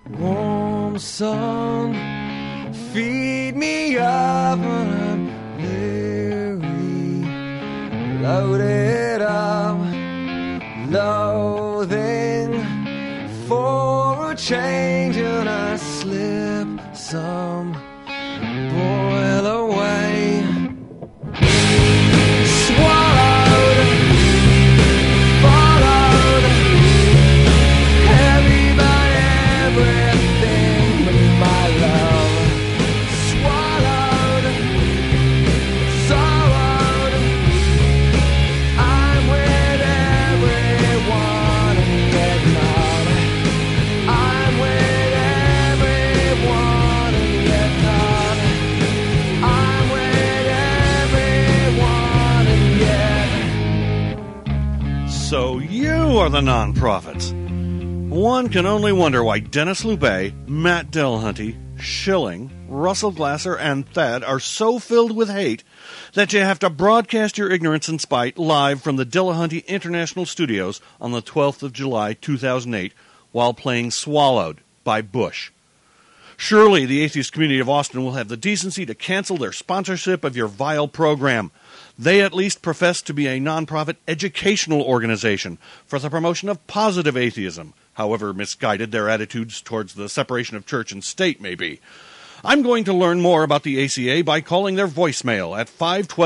Warm sun, feed me up when I'm weary. Loaded up, loathing for a change, and I slip some, boil away. Swallowed, followed, heavy by everything but my love. Swallowed, sorrowed, I'm with everyone and yet not. I'm with everyone and yet not. I'm with everyone and yet. So you are the non-profits. One can only wonder why Dennis Loubet, Matt Dillahunty, Schilling, Russell Glasser, and Thad are so filled with hate that you have to broadcast your ignorance and spite live from the Dillahunty International Studios on the 12th of July, 2008, while playing Swallowed by Bush. Surely the atheist community of Austin will have the decency to cancel their sponsorship of your vile program. They at least profess to be a nonprofit educational organization for the promotion of positive atheism, however misguided their attitudes towards the separation of church and state may be. I'm going to learn more about the ACA by calling their voicemail at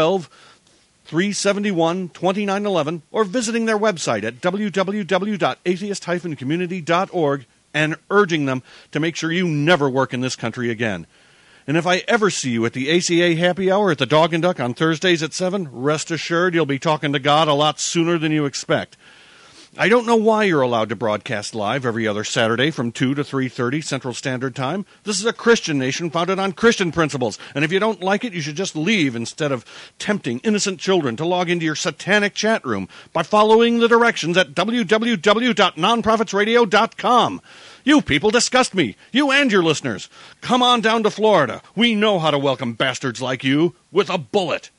512-371-2911 or visiting their website at www.atheist-community.org and urging them to make sure you never work in this country again. And if I ever see you at the ACA happy hour at the Dog and Duck on Thursdays at 7, rest assured you'll be talking to God a lot sooner than you expect. I don't know why you're allowed to broadcast live every other Saturday from 2 to 3:30 Central Standard Time. This is a Christian nation founded on Christian principles, and if you don't like it, you should just leave instead of tempting innocent children to log into your satanic chat room by following the directions at www.nonprofitsradio.com. You people disgust me, you and your listeners. Come on down to Florida. We know how to welcome bastards like you with a bullet.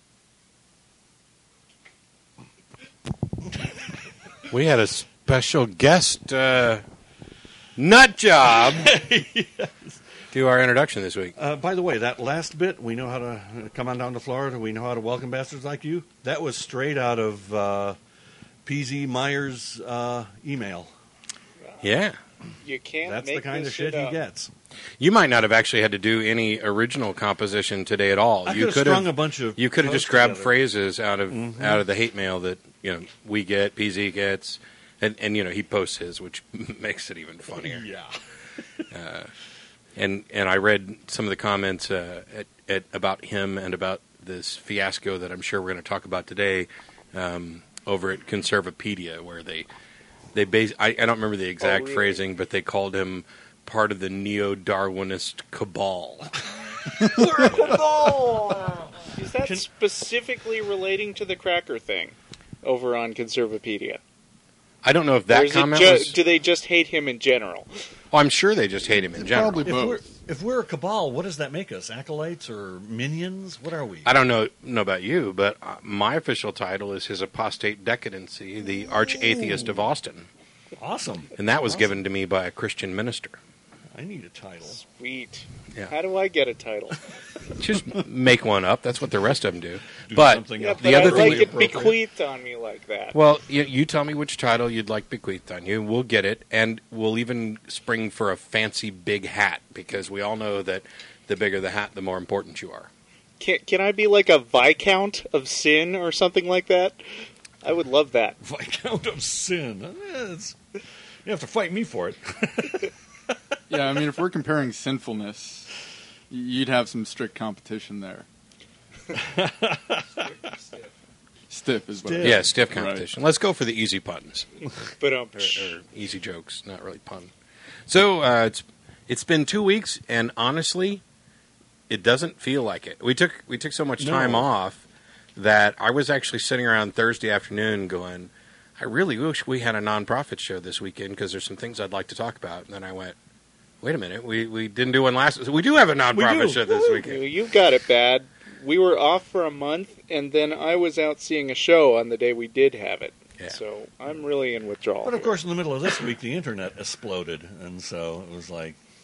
We had a special guest nut job to our introduction this week. By the way, that last bit, we know how to come on down to Florida, we know how to welcome bastards like you, that was straight out of PZ Myers' email. Yeah. You can't That's make the kind this of shit he up. gets. You might not have actually had to do any original composition today at all. I You could have strung a bunch of You could have just posts grabbed together. phrases out of the hate mail that we get, PZ gets, and he posts his, which makes it even funnier. Yeah. And I read some of the comments about him and about this fiasco that I'm sure we're going to talk about today over at Conservapedia, where they I don't remember the exact phrasing, but they called him part of the neo-Darwinist cabal. We're a cabal! Is that specifically relating to the cracker thing over on Conservapedia? I don't know if Or that is comment it was... do they just hate him in general? Oh, I'm sure they just hate him in general. Probably both. If we're a cabal, what does that make us? Acolytes or minions? What are we? I don't know about you, but my official title is His Apostate Decadency, the Arch-Atheist of Austin. Awesome. And that was Awesome. given to me by a Christian minister. I need a title. Sweet. Yeah. How do I get a title? Just make one up. That's what the rest of them do. Do But something Yeah, up but the other I'd thing... like it bequeathed on me like that. Well, you tell me which title you'd like bequeathed on you. We'll get it, and we'll even spring for a fancy big hat, because we all know that the bigger the hat, the more important you are. Can I be like a Viscount of Sin or something like that? I would love that. Viscount of Sin. You have to fight me for it. Yeah, I mean, if we're comparing sinfulness, you'd have some strict competition there. Stiff is what. Stiff. Yeah, stiff competition. Let's go for the easy puns. But or easy jokes, not really pun. So it's been 2 weeks, and honestly, it doesn't feel like it. We took so much time off that I was actually sitting around Thursday afternoon going, I really wish we had a nonprofit show this weekend because there's some things I'd like to talk about. And then I went, wait a minute, we didn't do one last. We do have a nonprofit show this weekend. You got it bad. We were off for a month, and then I was out seeing a show on the day we did have it. Yeah. So I'm really in withdrawal. But of course, in the middle of this week, the internet exploded, and so it was like,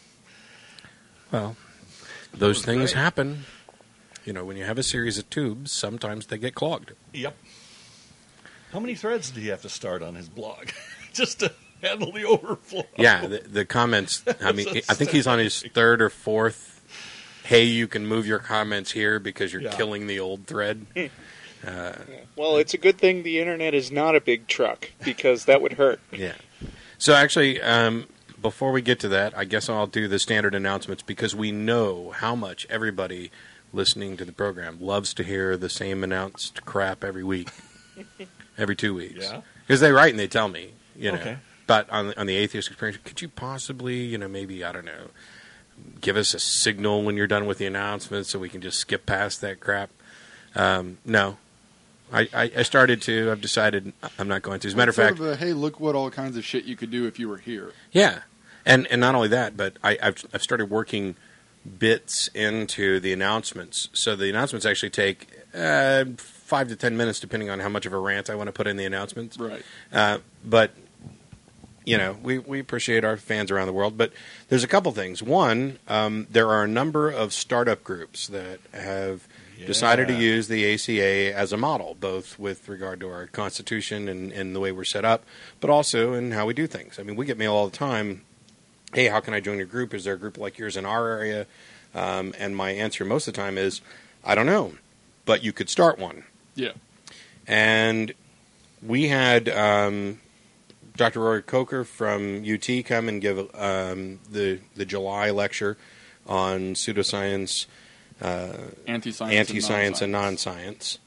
Well, those things happen. You know, when you have a series of tubes, sometimes they get clogged. Yep. How many threads did he have to start on his blog just to handle the overflow? Yeah, the comments. I mean, I think he's on his third or fourth. Hey, you can move your comments here because you're killing the old thread. Well, it's a good thing the internet is not a big truck, because that would hurt. Yeah. So actually, before we get to that, I guess I'll do the standard announcements, because we know how much everybody listening to the program loves to hear the same announced crap every week, every 2 weeks. Yeah. Because they write and they tell me, you know. Okay. But on the Atheist Experience, could you possibly, you know, maybe, I don't know, give us a signal when you're done with the announcements so we can just skip past that crap? No. I started to. I've decided I'm not going to. As a matter of fact, hey, look what all kinds of shit you could do if you were here. Yeah, and not only that, but I've started working bits into the announcements. So the announcements actually take 5 to 10 minutes, depending on how much of a rant I want to put in the announcements. Right. But you know, we appreciate our fans around the world. But there's a couple things. One, there are a number of startup groups that have decided to use the ACA as a model, both with regard to our Constitution and the way we're set up, but also in how we do things. I mean, we get mail all the time, hey, how can I join your group? Is there a group like yours in our area? And my answer most of the time is, I don't know, but you could start one. Yeah. And we had Dr. Rory Coker from UT come and give the July lecture on pseudoscience, anti-science and non-science.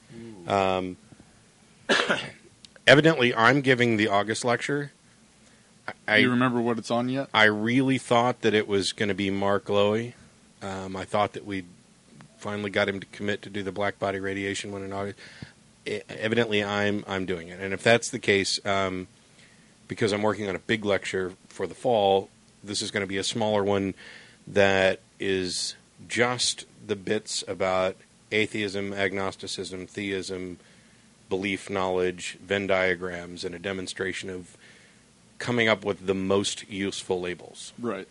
Evidently, I'm giving the August lecture. Do you remember what it's on yet? I really thought that it was going to be Mark Lowy. I thought that we finally got him to commit to do the black body radiation one in August. Evidently, I'm doing it, and if that's the case, because I'm working on a big lecture for the fall, this is going to be a smaller one that is just the bits about atheism, agnosticism, theism, belief, knowledge, Venn diagrams, and a demonstration of coming up with the most useful labels. Right.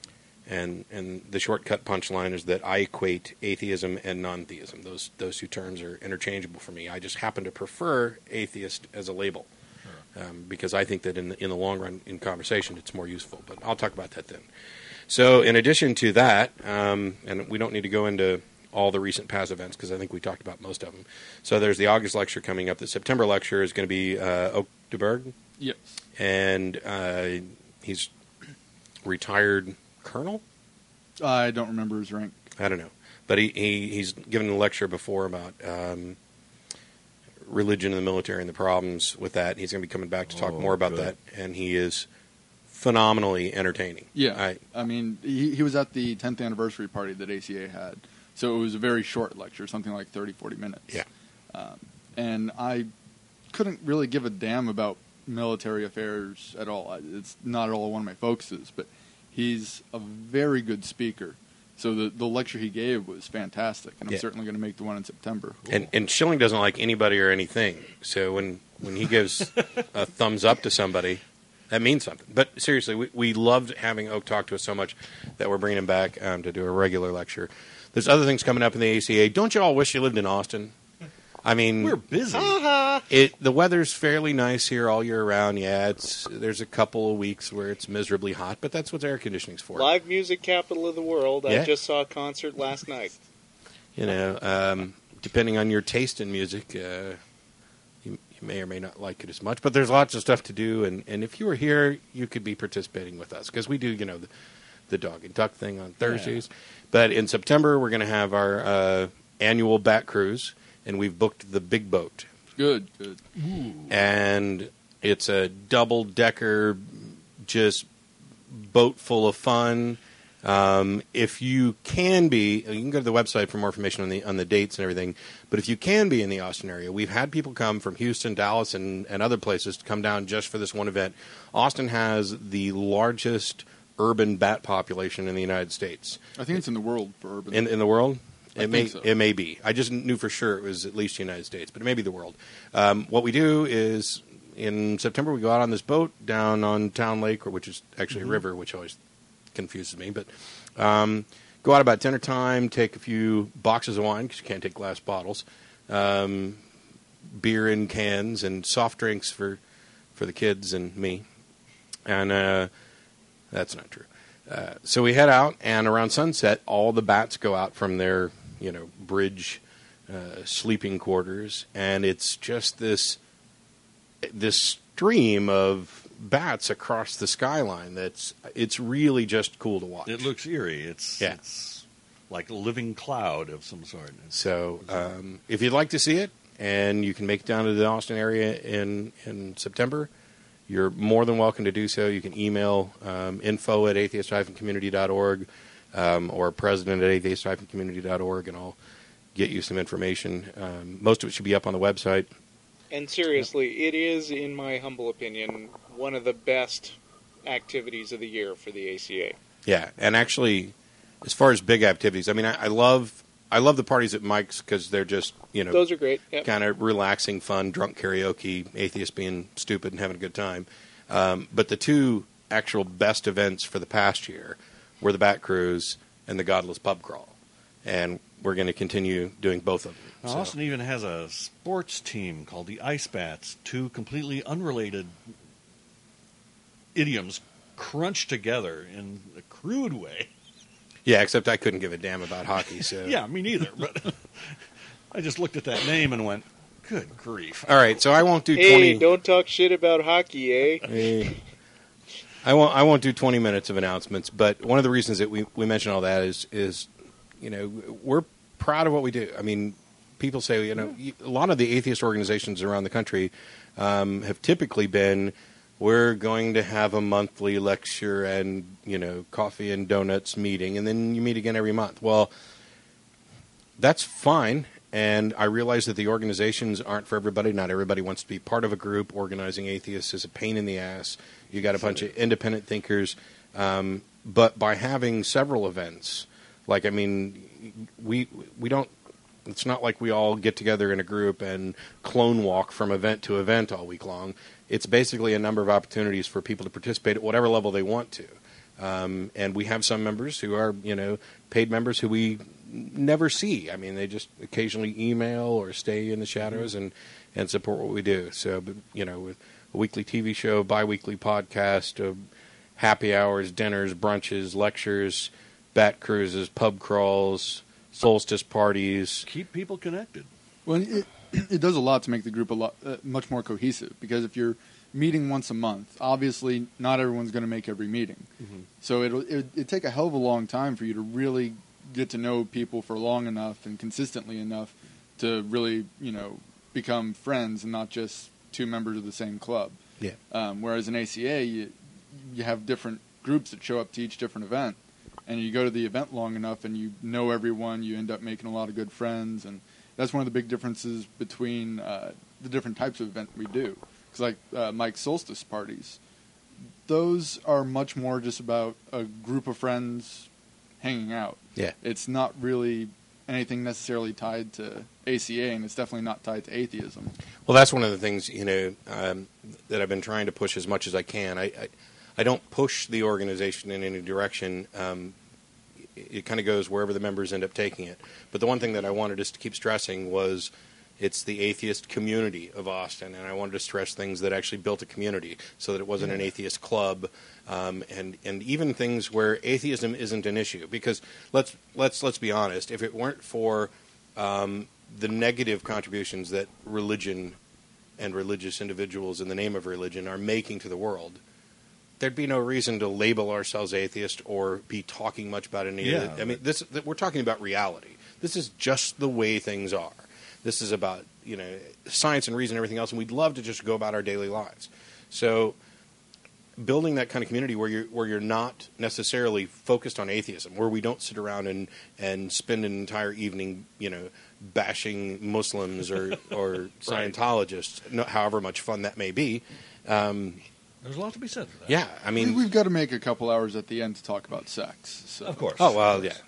And the shortcut punchline is that I equate atheism and non-theism. Those two terms are interchangeable for me. I just happen to prefer atheist as a label, because I think that in the long run, in conversation, it's more useful. But I'll talk about that then. So in addition to that, and we don't need to go into all the recent past events because I think we talked about most of them. So there's the August lecture coming up. The September lecture is going to be Oak de Berg. Yes. And he's retired colonel? I don't remember his rank. I don't know. But he's given a lecture before about religion in the military and the problems with that. He's going to be coming back to talk more about that. And he is phenomenally entertaining. Yeah. I mean, he was at the 10th anniversary party that ACA had. So it was a very short lecture, something like 30, 40 minutes. Yeah. And I couldn't really give a damn about military affairs at all. It's not at all one of my focuses, but he's a very good speaker. So the lecture he gave was fantastic, and I'm certainly going to make the one in September. And Schilling doesn't like anybody or anything. So when he gives a thumbs up to somebody, that means something. But seriously, we loved having Oak talk to us so much that we're bringing him back to do a regular lecture. There's other things coming up in the ACA. Don't you all wish you lived in Austin? I mean, we're busy. The weather's fairly nice here all year round. Yeah, there's a couple of weeks where it's miserably hot, but that's what air conditioning's for. Live music capital of the world. Yeah. I just saw a concert last night. You know, depending on your taste in music, you may or may not like it as much. But there's lots of stuff to do, and if you were here, you could be participating with us because we do, you know, the dog and duck thing on Thursdays. Yeah. But in September, we're going to have our annual Bat Cruise, and we've booked the big boat. Good. Ooh. And it's a double-decker, just boat full of fun. If you can be, you can go to the website for more information on the dates and everything. But if you can be in the Austin area, we've had people come from Houston, Dallas, and other places to come down just for this one event. Austin has the largest urban bat population in the United States. I think it's in the world for urban. In the world? It may be. I just knew for sure it was at least the United States, but it may be the world. What we do is in September we go out on this boat down on Town Lake, which is actually a river, which always confuses me. But go out about dinner time, take a few boxes of wine because you can't take glass bottles, beer in cans, and soft drinks for the kids and me. And that's not true. So we head out, and around sunset, all the bats go out from their bridge sleeping quarters, and it's just this stream of bats across the skyline. It's really just cool to watch. It looks eerie. It's like a living cloud of some sort. So if you'd like to see it, and you can make it down to the Austin area in September, you're more than welcome to do so. You can email info@atheist-community.org or president@atheist-community.org, and I'll get you some information. Most of it should be up on the website. And seriously, it is, in my humble opinion, one of the best activities of the year for the ACA. Yeah, and actually, as far as big activities, I mean, I love the parties at Mike's because they're just, those are great. Yep. Kind of relaxing, fun, drunk karaoke, atheists being stupid and having a good time. But the two actual best events for the past year were the Bat Cruise and the Godless Pub Crawl. And we're going to continue doing both of them. Now, Austin even has a sports team called the Ice Bats, two completely unrelated idioms crunched together in a crude way. Yeah, except I couldn't give a damn about hockey. So Yeah, me neither. But I just looked at that name and went, good grief. All right, so I won't do 20... Hey, don't talk shit about hockey, eh? I won't do 20 minutes of announcements, but one of the reasons that we mention all that is we're proud of what we do. I mean, people say, a lot of the atheist organizations around the country have typically been, we're going to have a monthly lecture and, coffee and donuts meeting, and then you meet again every month. Well, that's fine, and I realize that the organizations aren't for everybody. Not everybody wants to be part of a group. Organizing atheists is a pain in the ass. You got a bunch of independent thinkers. But by having several events, we don't, it's not like we all get together in a group and clone walk from event to event all week long. It's basically a number of opportunities for people to participate at whatever level they want to. And we have some members who are, paid members who we never see. I mean, they just occasionally email or stay in the shadows and support what we do. So, with a weekly TV show, bi-weekly podcast, happy hours, dinners, brunches, lectures, bat cruises, pub crawls, solstice parties. Keep people connected. Well, it does a lot to make the group much more cohesive, because if you're meeting once a month, obviously not everyone's going to make every meeting. Mm-hmm. So it'd take a hell of a long time for you to really get to know people for long enough and consistently enough to really, become friends and not just two members of the same club. Yeah. Whereas in ACA, you have different groups that show up to each different event, and you go to the event long enough and you know everyone, you end up making a lot of good friends, and that's one of the big differences between the different types of event we do. Because Mike's solstice parties, those are much more just about a group of friends hanging out. Yeah. It's not really anything necessarily tied to ACA, and it's definitely not tied to atheism. Well, that's one of the things, that I've been trying to push as much as I can. I don't push the organization in any direction. It kind of goes wherever the members end up taking it. But the one thing that I wanted us to keep stressing was it's the atheist community of Austin, and I wanted to stress things that actually built a community, so that it wasn't an atheist club, and even things where atheism isn't an issue. Because let's be honest, if it weren't for the negative contributions that religion and religious individuals in the name of religion are making to the world, there'd be no reason to label ourselves atheist or be talking much about any of it. I mean, we're talking about reality. This is just the way things are. This is about, science and reason and everything else, and we'd love to just go about our daily lives. So building that kind of community where you're not necessarily focused on atheism, where we don't sit around and spend an entire evening, bashing Muslims or Scientologists, however much fun that may be. There's a lot to be said for that. Yeah, I mean, we've got to make a couple hours at the end to talk about sex. So. Of course. Oh, well, yeah.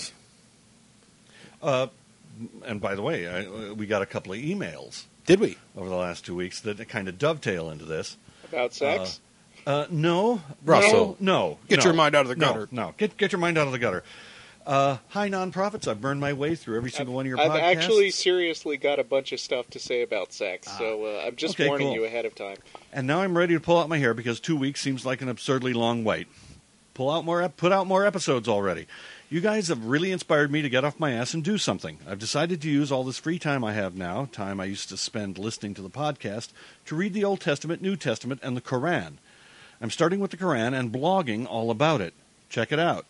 And by the way, we got a couple of emails. Did we? Over the last 2 weeks that kind of dovetail into this. About sex? No. Russell. No. Get your mind out of the gutter. No. Get your mind out of the gutter. Hi, nonprofits. I've burned my way through every single one of your podcasts. I've actually seriously got a bunch of stuff to say about sex, so I'm just okay, warning cool. you ahead of time. And now I'm ready to pull out my hair because 2 weeks seems like an absurdly long wait. Put out more episodes already. You guys have really inspired me to get off my ass and do something. I've decided to use all this free time I have now, time I used to spend listening to the podcast, to read the Old Testament, New Testament, and the Quran. I'm starting with the Quran and blogging all about it. Check it out.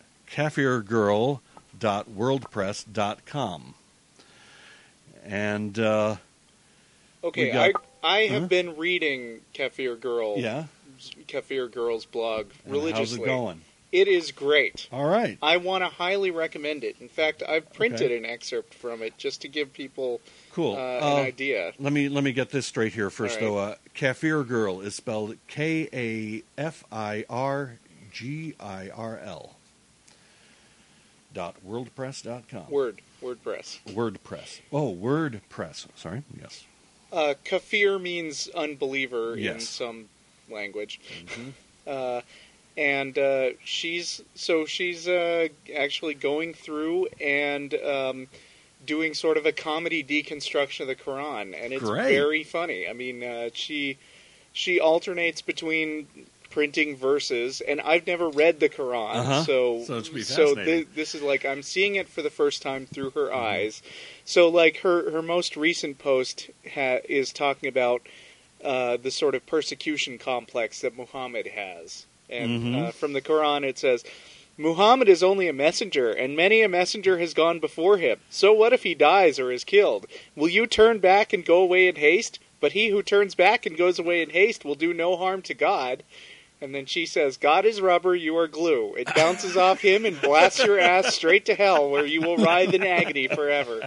kafirgirl.wordpress.com. And, Okay, I have been reading Kafir Girl. Yeah? Kafir Girl's blog And religiously. how's it going? It is great. All right. I want to highly recommend it. In fact, I've printed an excerpt from it just to give people Cool. an idea. Let me get this straight here first, All though. Kafir Girl is spelled KAFIRGIRL. .wordpress.com. WordPress. WordPress. Oh, WordPress. Sorry. Yes. Kafir means unbeliever in Yes. some language. Mm-hmm. And she's actually going through and doing sort of a comedy deconstruction of the Quran, and it's Great. very funny. I mean, she alternates between printing verses, and I've never read the Quran, So it's be fascinating. this is like I'm seeing it for the first time through her eyes. So like her most recent post is talking about the sort of persecution complex that Muhammad has. And from the Quran it says, Muhammad is only a messenger, and many a messenger has gone before him. So what if he dies or is killed? Will you turn back and go away in haste? But he who turns back and goes away in haste will do no harm to God. And then she says, God is rubber, you are glue. It bounces off him and blasts your ass straight to hell, where you will writhe in agony forever.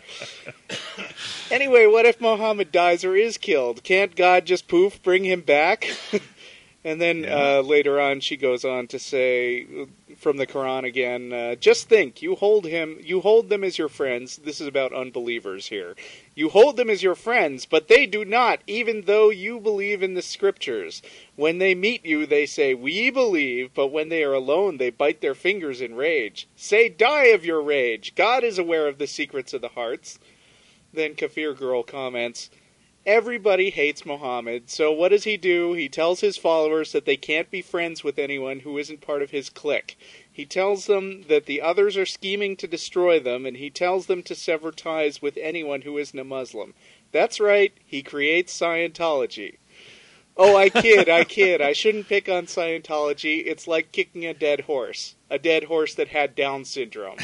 Anyway, what if Muhammad dies or is killed? Can't God just poof, bring him back? And then later on she goes on to say, from the Quran again, just think, you hold them as your friends. This is about unbelievers here. You hold them as your friends, but they do not, even though you believe in the scriptures. When they meet you, they say, we believe, but when they are alone, they bite their fingers in rage. Say, die of your rage. God is aware of the secrets of the hearts. Then Kafir Girl comments, everybody hates Muhammad, so what does he do? He tells his followers that they can't be friends with anyone who isn't part of his clique. He tells them that the others are scheming to destroy them, and he tells them to sever ties with anyone who isn't a Muslim. That's right, he creates Scientology. Oh, I kid. I shouldn't pick on Scientology. It's like kicking a dead horse that had Down syndrome.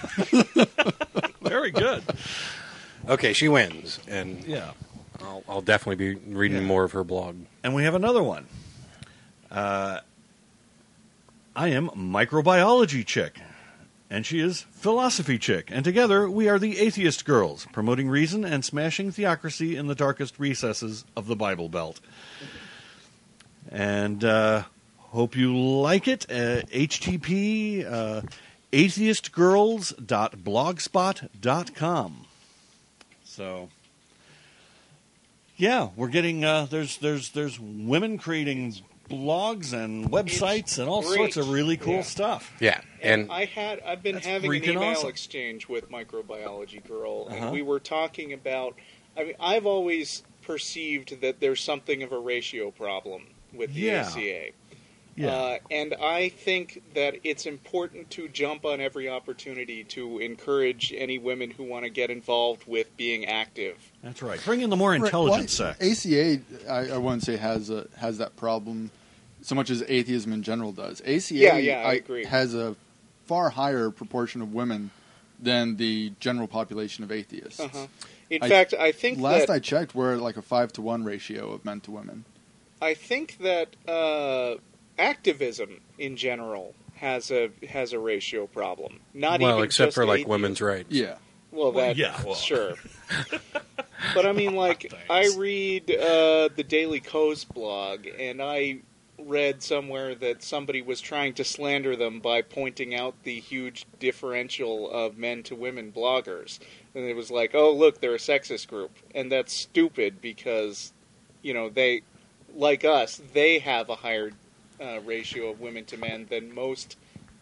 Very good. Okay, she wins, and Yeah. I'll definitely be reading more of her blog. And we have another one. I am Microbiology Chick, and she is Philosophy Chick, and together we are the Atheist Girls, promoting reason and smashing theocracy in the darkest recesses of the Bible Belt. And hope you like it. HTTP atheistgirls.blogspot.com. So... yeah, we're getting there's women creating blogs and websites and all great. sorts of really cool Yeah. stuff. Yeah, and I've been That's having an freaking email awesome. exchange with Microbiology Girl, Uh-huh. and we were talking about. I mean, I've always perceived that there's something of a ratio problem with the Yeah. ACA. Yeah, And I think that it's important to jump on every opportunity to encourage any women who want to get involved with being active. that's right. Bring in the more intelligent sex. ACA, I wouldn't say has that problem so much as atheism in general does. ACA Yeah, I agree. has a far higher proportion of women than the general population of atheists. Uh-huh. In fact, I think Last that I checked, we're at like a 5-to-1 ratio of men to women. I think that activism in general has a ratio problem. Not well, even except just for like atheism. women's rights. Yeah. Well, that well. sure. But I mean, like, I Thanks. read the Daily Kos blog, and I read somewhere that somebody was trying to slander them by pointing out the huge differential of men to women bloggers. And it was like, oh, look, they're a sexist group. And that's stupid because, you know, they, like us, they have a higher ratio of women to men than most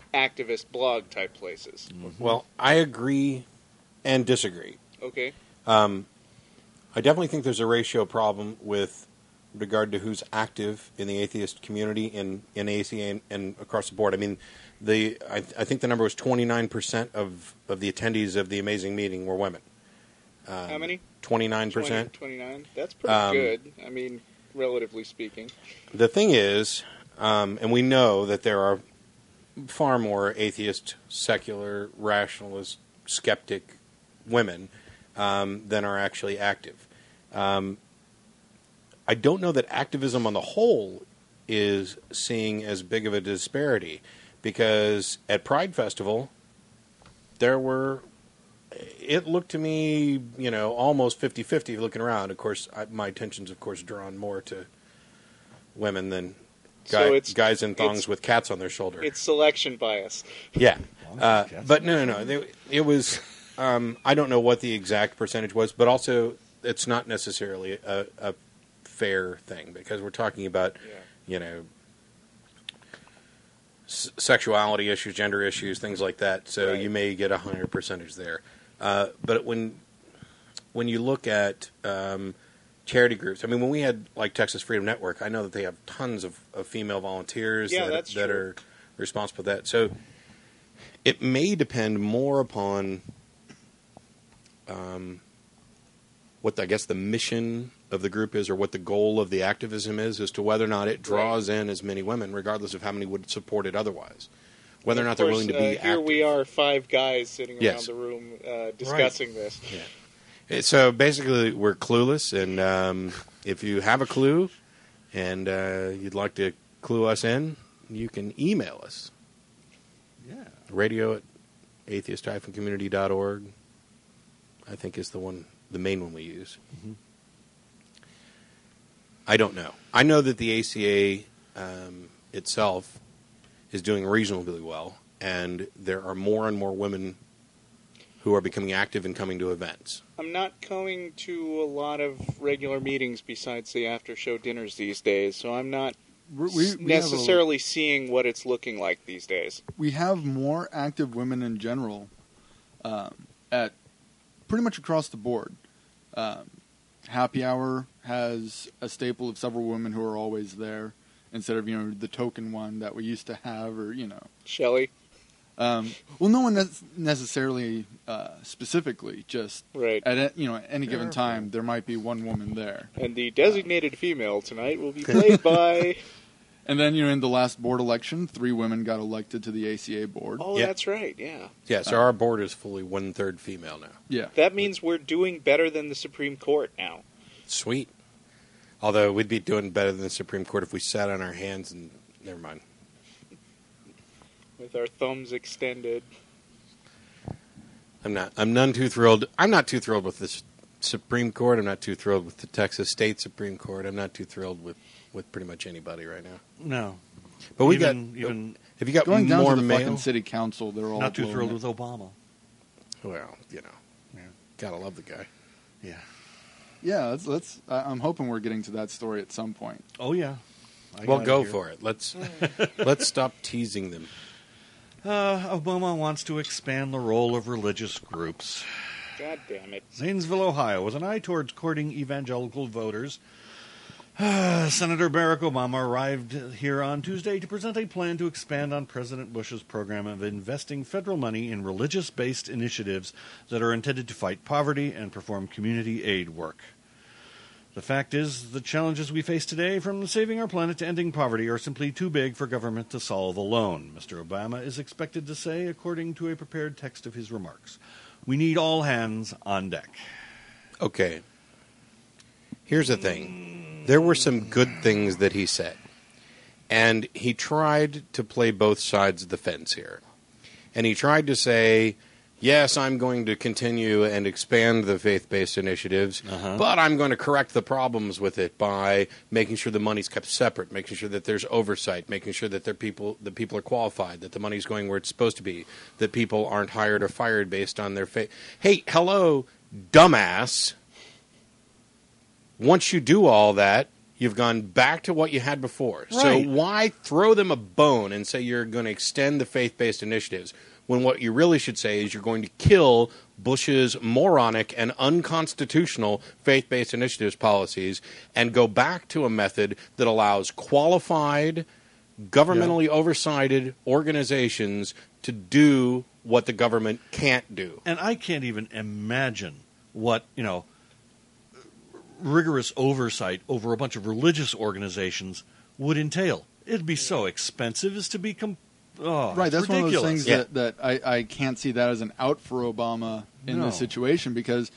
activist blog type places. Well, I agree and disagree. Okay. I definitely think there's a ratio problem with regard to who's active in the atheist community in ACA and across the board. I mean, I think the number was 29% of the attendees of the amazing meeting were women. How many? 29%. 29. That's pretty good. I mean, relatively speaking. The thing is, and we know that there are far more atheist, secular, rationalist, skeptic women than are actually active. I don't know that activism on the whole is seeing as big of a disparity, because at Pride Festival, it looked to me, almost 50-50 looking around. Of course, my attention's, of course, drawn more to women than guys in thongs with cats on their shoulder. It's selection bias. Yeah. But no. It was, I don't know what the exact percentage was, but also it's not necessarily a fair thing, because we're talking about, sexuality issues, gender issues, things like that. So you may get a higher percentage there. But when you look at charity groups, I mean, when we had like Texas Freedom Network, I know that they have tons of female volunteers that are responsible for that. So it may depend more upon what I guess the mission of the group is, or what the goal of the activism is, as to whether or not it draws in as many women, regardless of how many would support it otherwise. Whether or not they're willing to be active. Here we are, 5 guys sitting around the room discussing this. Yeah. So basically, we're clueless, and if you have a clue and you'd like to clue us in, you can email us. Yeah. radio@atheist-community.org, I think, is the main one we use. Mm-hmm. I don't know. I know that the ACA itself is doing reasonably well, and there are more and more women who are becoming active and coming to events. I'm not going to a lot of regular meetings besides the after-show dinners these days, so I'm not necessarily seeing what it's looking like these days. We have more active women in general at pretty much across the board. Happy Hour has a staple of several women who are always there, instead of the token one that we used to have, or Shelley. Well, no one necessarily specifically, just at any given time there might be one woman there. And the designated female tonight will be played by. And then in the last board election, 3 women got elected to the ACA board. Oh, that's right. Yeah. Yeah. So our board is fully 1/3 female now. Yeah. That means we're doing better than the Supreme Court now. Sweet. Although we'd be doing better than the Supreme Court if we sat on our hands and never mind. With our thumbs extended. I'm none too thrilled. I'm not too thrilled with the Supreme Court. I'm not too thrilled with the Texas State Supreme Court. I'm not too thrilled with pretty much anybody right now. No. But have you got going down more to the male? fucking city council, they're all Not too thrilled it. with Obama. Well, gotta love the guy. Yeah. Yeah, I'm hoping we're getting to that story at some point. Oh, yeah. Well, go for it. Let's stop teasing them. Obama wants to expand the role of religious groups. God damn it. Zanesville, Ohio, with an eye towards courting evangelical voters, Senator Barack Obama arrived here on Tuesday to present a plan to expand on President Bush's program of investing federal money in religious-based initiatives that are intended to fight poverty and perform community aid work. The fact is, the challenges we face today, from saving our planet to ending poverty, are simply too big for government to solve alone, Mr. Obama is expected to say, according to a prepared text of his remarks. We need all hands on deck. Okay. Here's the thing. There were some good things that he said, and he tried to play both sides of the fence here. And he tried to say, yes, I'm going to continue and expand the faith-based initiatives, but I'm going to correct the problems with it by making sure the money's kept separate, making sure that there's oversight, making sure that the people are qualified, that the money's going where it's supposed to be, that people aren't hired or fired based on their faith. Hey, hello, dumbass. Once you do all that, You've gone back to what you had before. Right. So why throw them a bone and say you're going to extend the faith-based initiatives when what you really should say is you're going to kill Bush's moronic and unconstitutional faith-based initiatives policies and go back to a method that allows qualified, governmentally oversighted organizations to do what the government can't do. And I can't even imagine what, rigorous oversight over a bunch of religious organizations would entail. It'd be so expensive as to be right, that's ridiculous. one of those things Yeah. that I can't see that as an out for Obama in this situation, because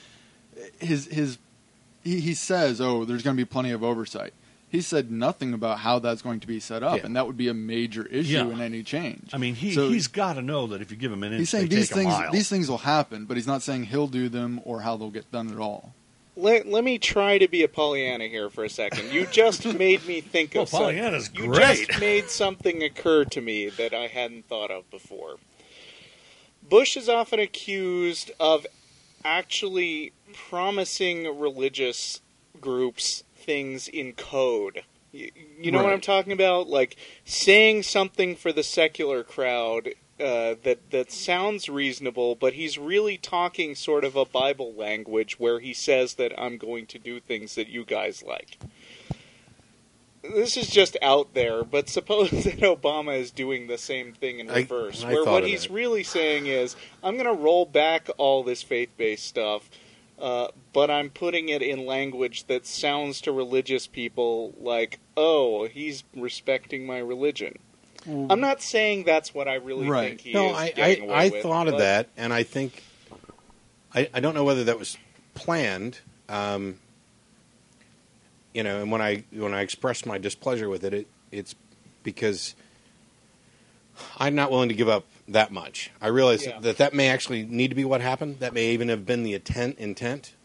he says, oh, there's going to be plenty of oversight. He said nothing about how that's going to be set up, Yeah. and that would be a major issue in any change. I mean, So he's got to know that if you give him an inch, he's saying they these take a mile. things will happen, but he's not saying he'll do them or how they'll get done at all. Let me try to be a Pollyanna here for a second. You just made me think of something. Pollyanna's You great. just made something occur to me that I hadn't thought of before. Bush is often accused of actually promising religious groups things in code. You know what Right. I'm talking about? Like saying something for the secular crowd that sounds reasonable, but he's really talking sort of a Bible language where he says that I'm going to do things that you guys like. This is just out there, but suppose that Obama is doing the same thing in reverse, I where thought what of he's that. really saying is, I'm going to roll back all this faith-based stuff, but I'm putting it in language that sounds to religious people like, oh, he's respecting my religion. I'm not saying that's what I really Right. think he No, is I getting away with, thought of but- that, and I think I don't know whether that was planned. And when I expressed my displeasure with it, it's because I'm not willing to give up that much. I realize Yeah. that may actually need to be what happened. That may even have been the intent.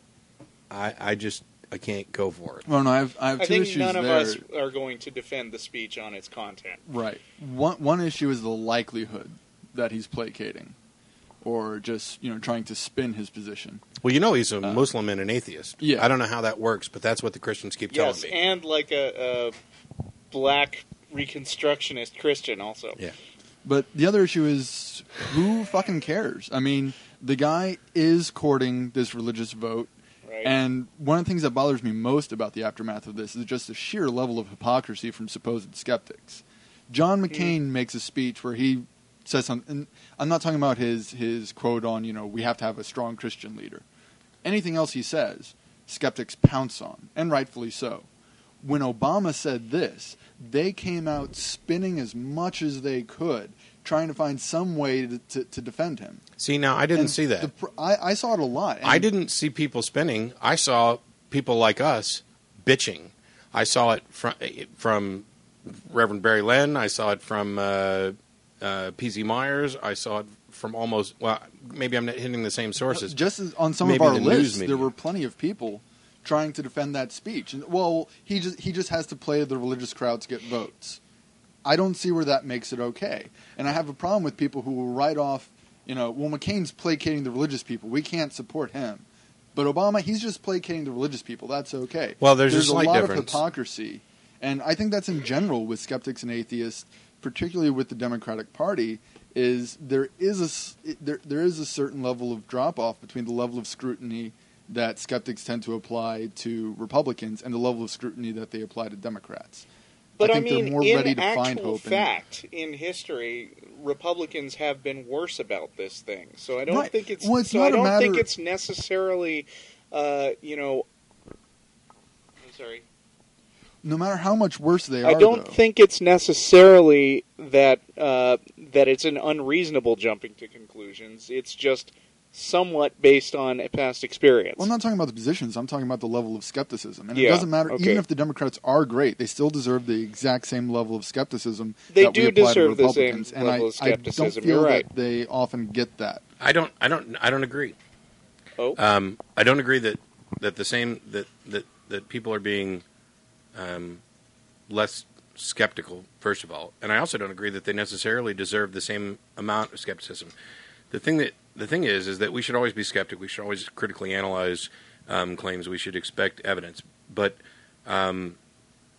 I can't go for it. Well, no, I have I two think issues none of there. us are going to defend the speech on its content. Right. One issue is the likelihood that he's placating, or just trying to spin his position. Well, he's a Muslim and an atheist. Yeah. I don't know how that works, but that's what the Christians keep Yes, telling me. and like a black Reconstructionist Christian also. Yeah. But the other issue is, who fucking cares? I mean, the guy is courting this religious vote. Right. And one of the things that bothers me most about the aftermath of this is just the sheer level of hypocrisy from supposed skeptics. John McCain makes a speech where he says something, and I'm not talking about his quote on, we have to have a strong Christian leader. Anything else he says, skeptics pounce on, and rightfully so. When Obama said this, they came out spinning as much as they could, trying to find some way to defend him. See, now I didn't And see that. I saw it a lot. I didn't see people spinning. I saw people like us bitching. I saw it from Reverend Barry Len. I saw it from P.Z. Myers. I saw it from maybe I'm not hitting the same sources. Just as on some Maybe of our the news lists, media. there were plenty of people trying to defend that speech. And, well, he just has to play the religious crowd to get votes. I don't see where that makes it okay. And I have a problem with people who will write off, well, McCain's placating the religious people. We can't support him. But Obama, he's just placating the religious people. That's okay. Well, there's a slight lot difference. of hypocrisy. And I think that's in general with skeptics and atheists, particularly with the Democratic Party, is there is a certain level of drop-off between the level of scrutiny that skeptics tend to apply to Republicans and the level of scrutiny that they apply to Democrats. But I think mean, they're more ready in to find actual hope in- fact, in history, Republicans have been worse about this thing. So I don't Right. think it's. Well, it's so not I a don't think matter- it's necessarily, I'm sorry. No matter how much worse they I are, don't though. think it's necessarily that that it's an unreasonable jumping to conclusions. It's just somewhat based on a past experience. Well, I'm not talking about the positions. I'm talking about the level of skepticism. And Yeah, it doesn't matter. okay. Even if the Democrats are great, they still deserve the exact same level of skepticism They that we do apply deserve to the same Republicans. And level of I skepticism. don't feel You're right. that they often get that. I don't agree. Oh, I don't agree that the same that people are being less skeptical. First of all, and I also don't agree that they necessarily deserve the same amount of skepticism. The thing is that we should always be skeptic. We should always critically analyze claims. We should expect evidence. But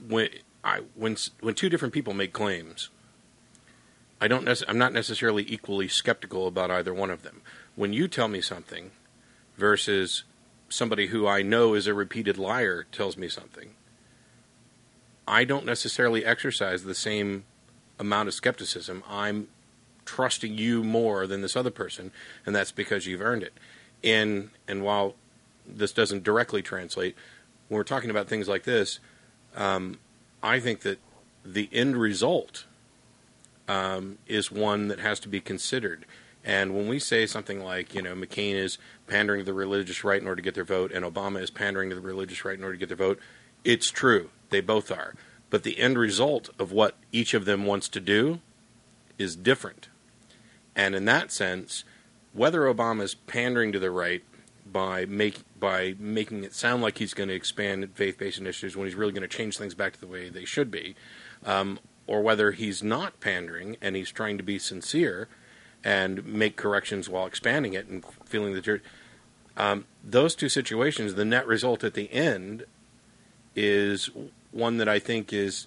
when two different people make claims, I'm not necessarily equally skeptical about either one of them. When you tell me something versus somebody who I know is a repeated liar tells me something, I don't necessarily exercise the same amount of skepticism. I'm trusting you more than this other person, and that's because you've earned it. And while this doesn't directly translate, when we're talking about things like this, I think that the end result is one that has to be considered. And when we say something like, McCain is pandering to the religious right in order to get their vote, and Obama is pandering to the religious right in order to get their vote, it's true. They both are. But the end result of what each of them wants to do is different. And in that sense, whether Obama is pandering to the right by making it sound like he's going to expand faith-based initiatives when he's really going to change things back to the way they should be, or whether he's not pandering and he's trying to be sincere and make corrections while expanding it and feeling the church, those two situations, the net result at the end is one that I think is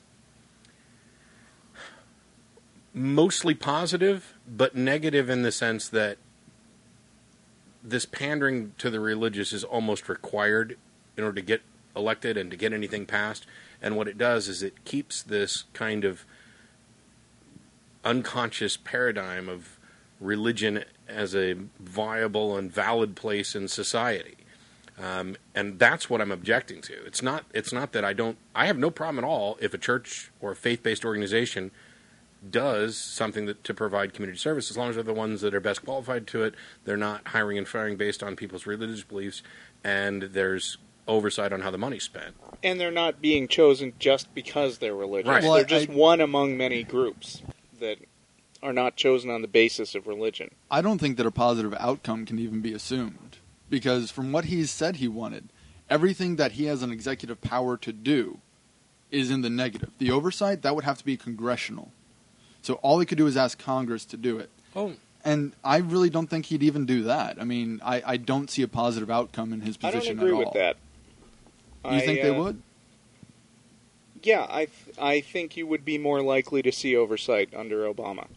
mostly positive, but negative in the sense that this pandering to the religious is almost required in order to get elected and to get anything passed. And what it does is it keeps this kind of unconscious paradigm of religion as a viable and valid place in society. And that's what I'm objecting to. It's not that I have no problem at all if a church or a faith-based organization does something to provide community service, as long as they're the ones that are best qualified to it. They're not hiring and firing based on people's religious beliefs, and there's oversight on how the money's spent. And they're not being chosen just because they're religious. Right. They're Well, just one among many groups that are not chosen on the basis of religion. I don't think that a positive outcome can even be assumed, because from what he's said he wanted, everything that he has an executive power to do is in the negative. The oversight, that would have to be congressional. So all he could do is ask Congress to do it. Oh, And I really don't think he'd even do that. I mean, I don't see a positive outcome in his I position don't agree at all. with that. You think they would? Yeah, I think you would be more likely to see oversight under Obama.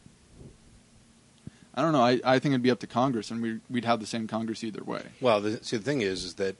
I don't know. I think it'd be up to Congress, and we'd have the same Congress either way. well, the thing is that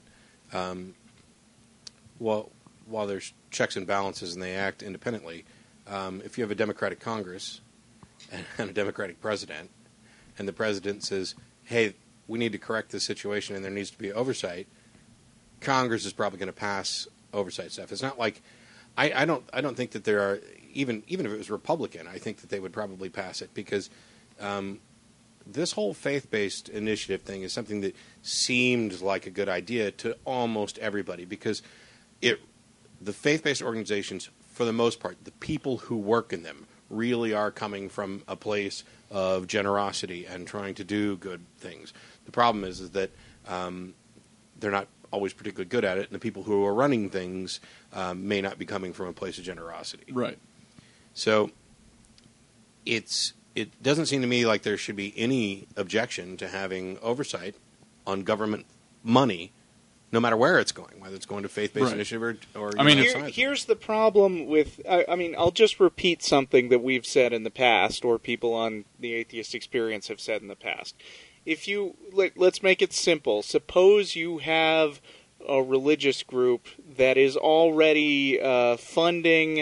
while there's checks and balances and they act independently, if you have a Democratic Congress and a Democratic president, and the president says, hey, we need to correct this situation and there needs to be oversight, Congress is probably going to pass oversight stuff. It's not like I don't think that there are, even if it was Republican, I think that they would probably pass it, because this whole faith-based initiative thing is something that seemed like a good idea to almost everybody, because the faith-based organizations, for the most part, the people who work in them really are coming from a place of generosity and trying to do good things. The problem is that they're not always particularly good at it, and the people who are running things may not be coming from a place of generosity. Right. So it doesn't seem to me like there should be any objection to having oversight on government money, no matter where it's going, whether it's going to faith-based Right. initiative or I mean, Here's the problem with, I mean, I'll just repeat something that we've said in the past, or people on the Atheist Experience have said in the past. If you, let's make it simple. Suppose you have a religious group that is already funding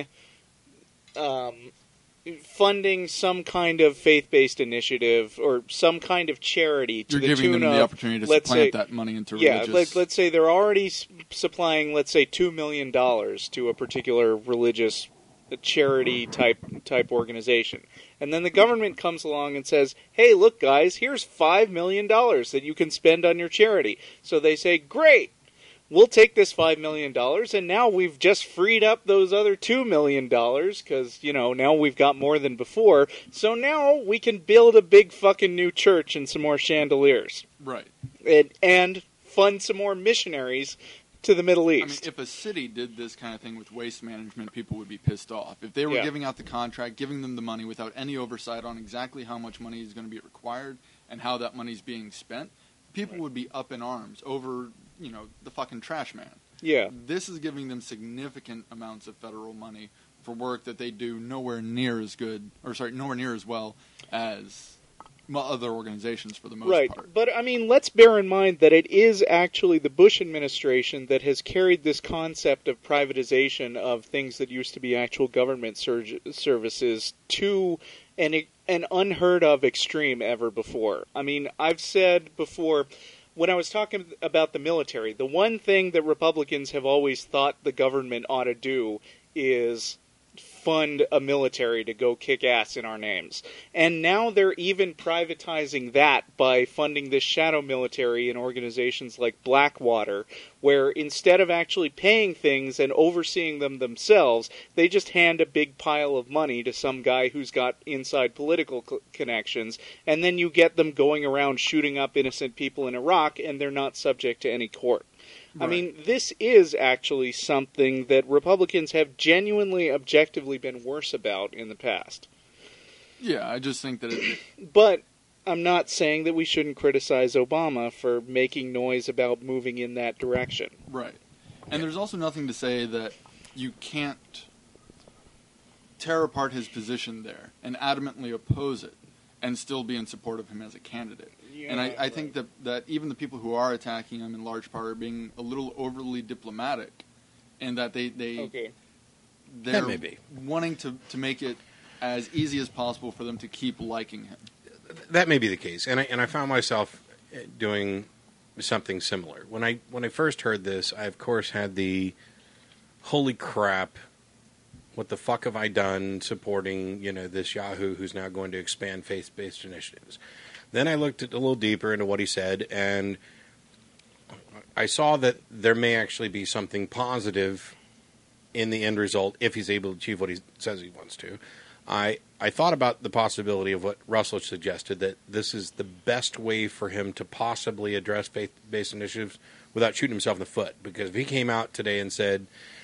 some kind of faith-based initiative or some kind of charity to You're the giving tune them of, the opportunity to let's supplant say, that money into yeah, religious. let's say they're already supplying, let's say, $2 million to a particular religious charity type organization. And then the government comes along and says, hey, look, guys, here's $5 million that you can spend on your charity. So they say, great, we'll take this $5 million, and now we've just freed up those other $2 million, because, now we've got more than before. So now we can build a big fucking new church and some more chandeliers. Right. And fund some more missionaries to the Middle I mean, East. if a city did this kind of thing with waste management, people would be pissed off. If they were Yeah. giving out the contract, giving them the money without any oversight on exactly how much money is going to be required and how that money is being spent, people would be up in arms over, the fucking trash man. Yeah. This is giving them significant amounts of federal money for work that they do nowhere near as well as other organizations for the most Right, part. but I mean, let's bear in mind that it is actually the Bush administration that has carried this concept of privatization of things that used to be actual government services to an unheard of extreme ever before. I mean, I've said before, when I was talking about the military, the one thing that Republicans have always thought the government ought to do is fund a military to go kick ass in our names. And now they're even privatizing that by funding this shadow military in organizations like Blackwater, where instead of actually paying things and overseeing them themselves, they just hand a big pile of money to some guy who's got inside political connections, and then you get them going around shooting up innocent people in Iraq, and they're not subject to any court. I mean, this is actually something that Republicans have genuinely, objectively been worse about in the past. Yeah, I just think that But I'm not saying that we shouldn't criticize Obama for making noise about moving in that direction. Right. And there's also nothing to say that you can't tear apart his position there and adamantly oppose it and still be in support of him as a candidate. Yeah, and I think that even the people who are attacking him in large part are being a little overly diplomatic, and that Okay. they're That may be. wanting to make it as easy as possible for them to keep liking him. That may be the case, and I found myself doing something similar when I first heard this. I of course had the holy crap, what the fuck have I done supporting this Yahoo who's now going to expand faith-based initiatives. Then I looked a little deeper into what he said, and I saw that there may actually be something positive in the end result if he's able to achieve what he says he wants to. I thought about the possibility of what Russell suggested, that this is the best way for him to possibly address faith-based initiatives without shooting himself in the foot. Because if he came out today and said,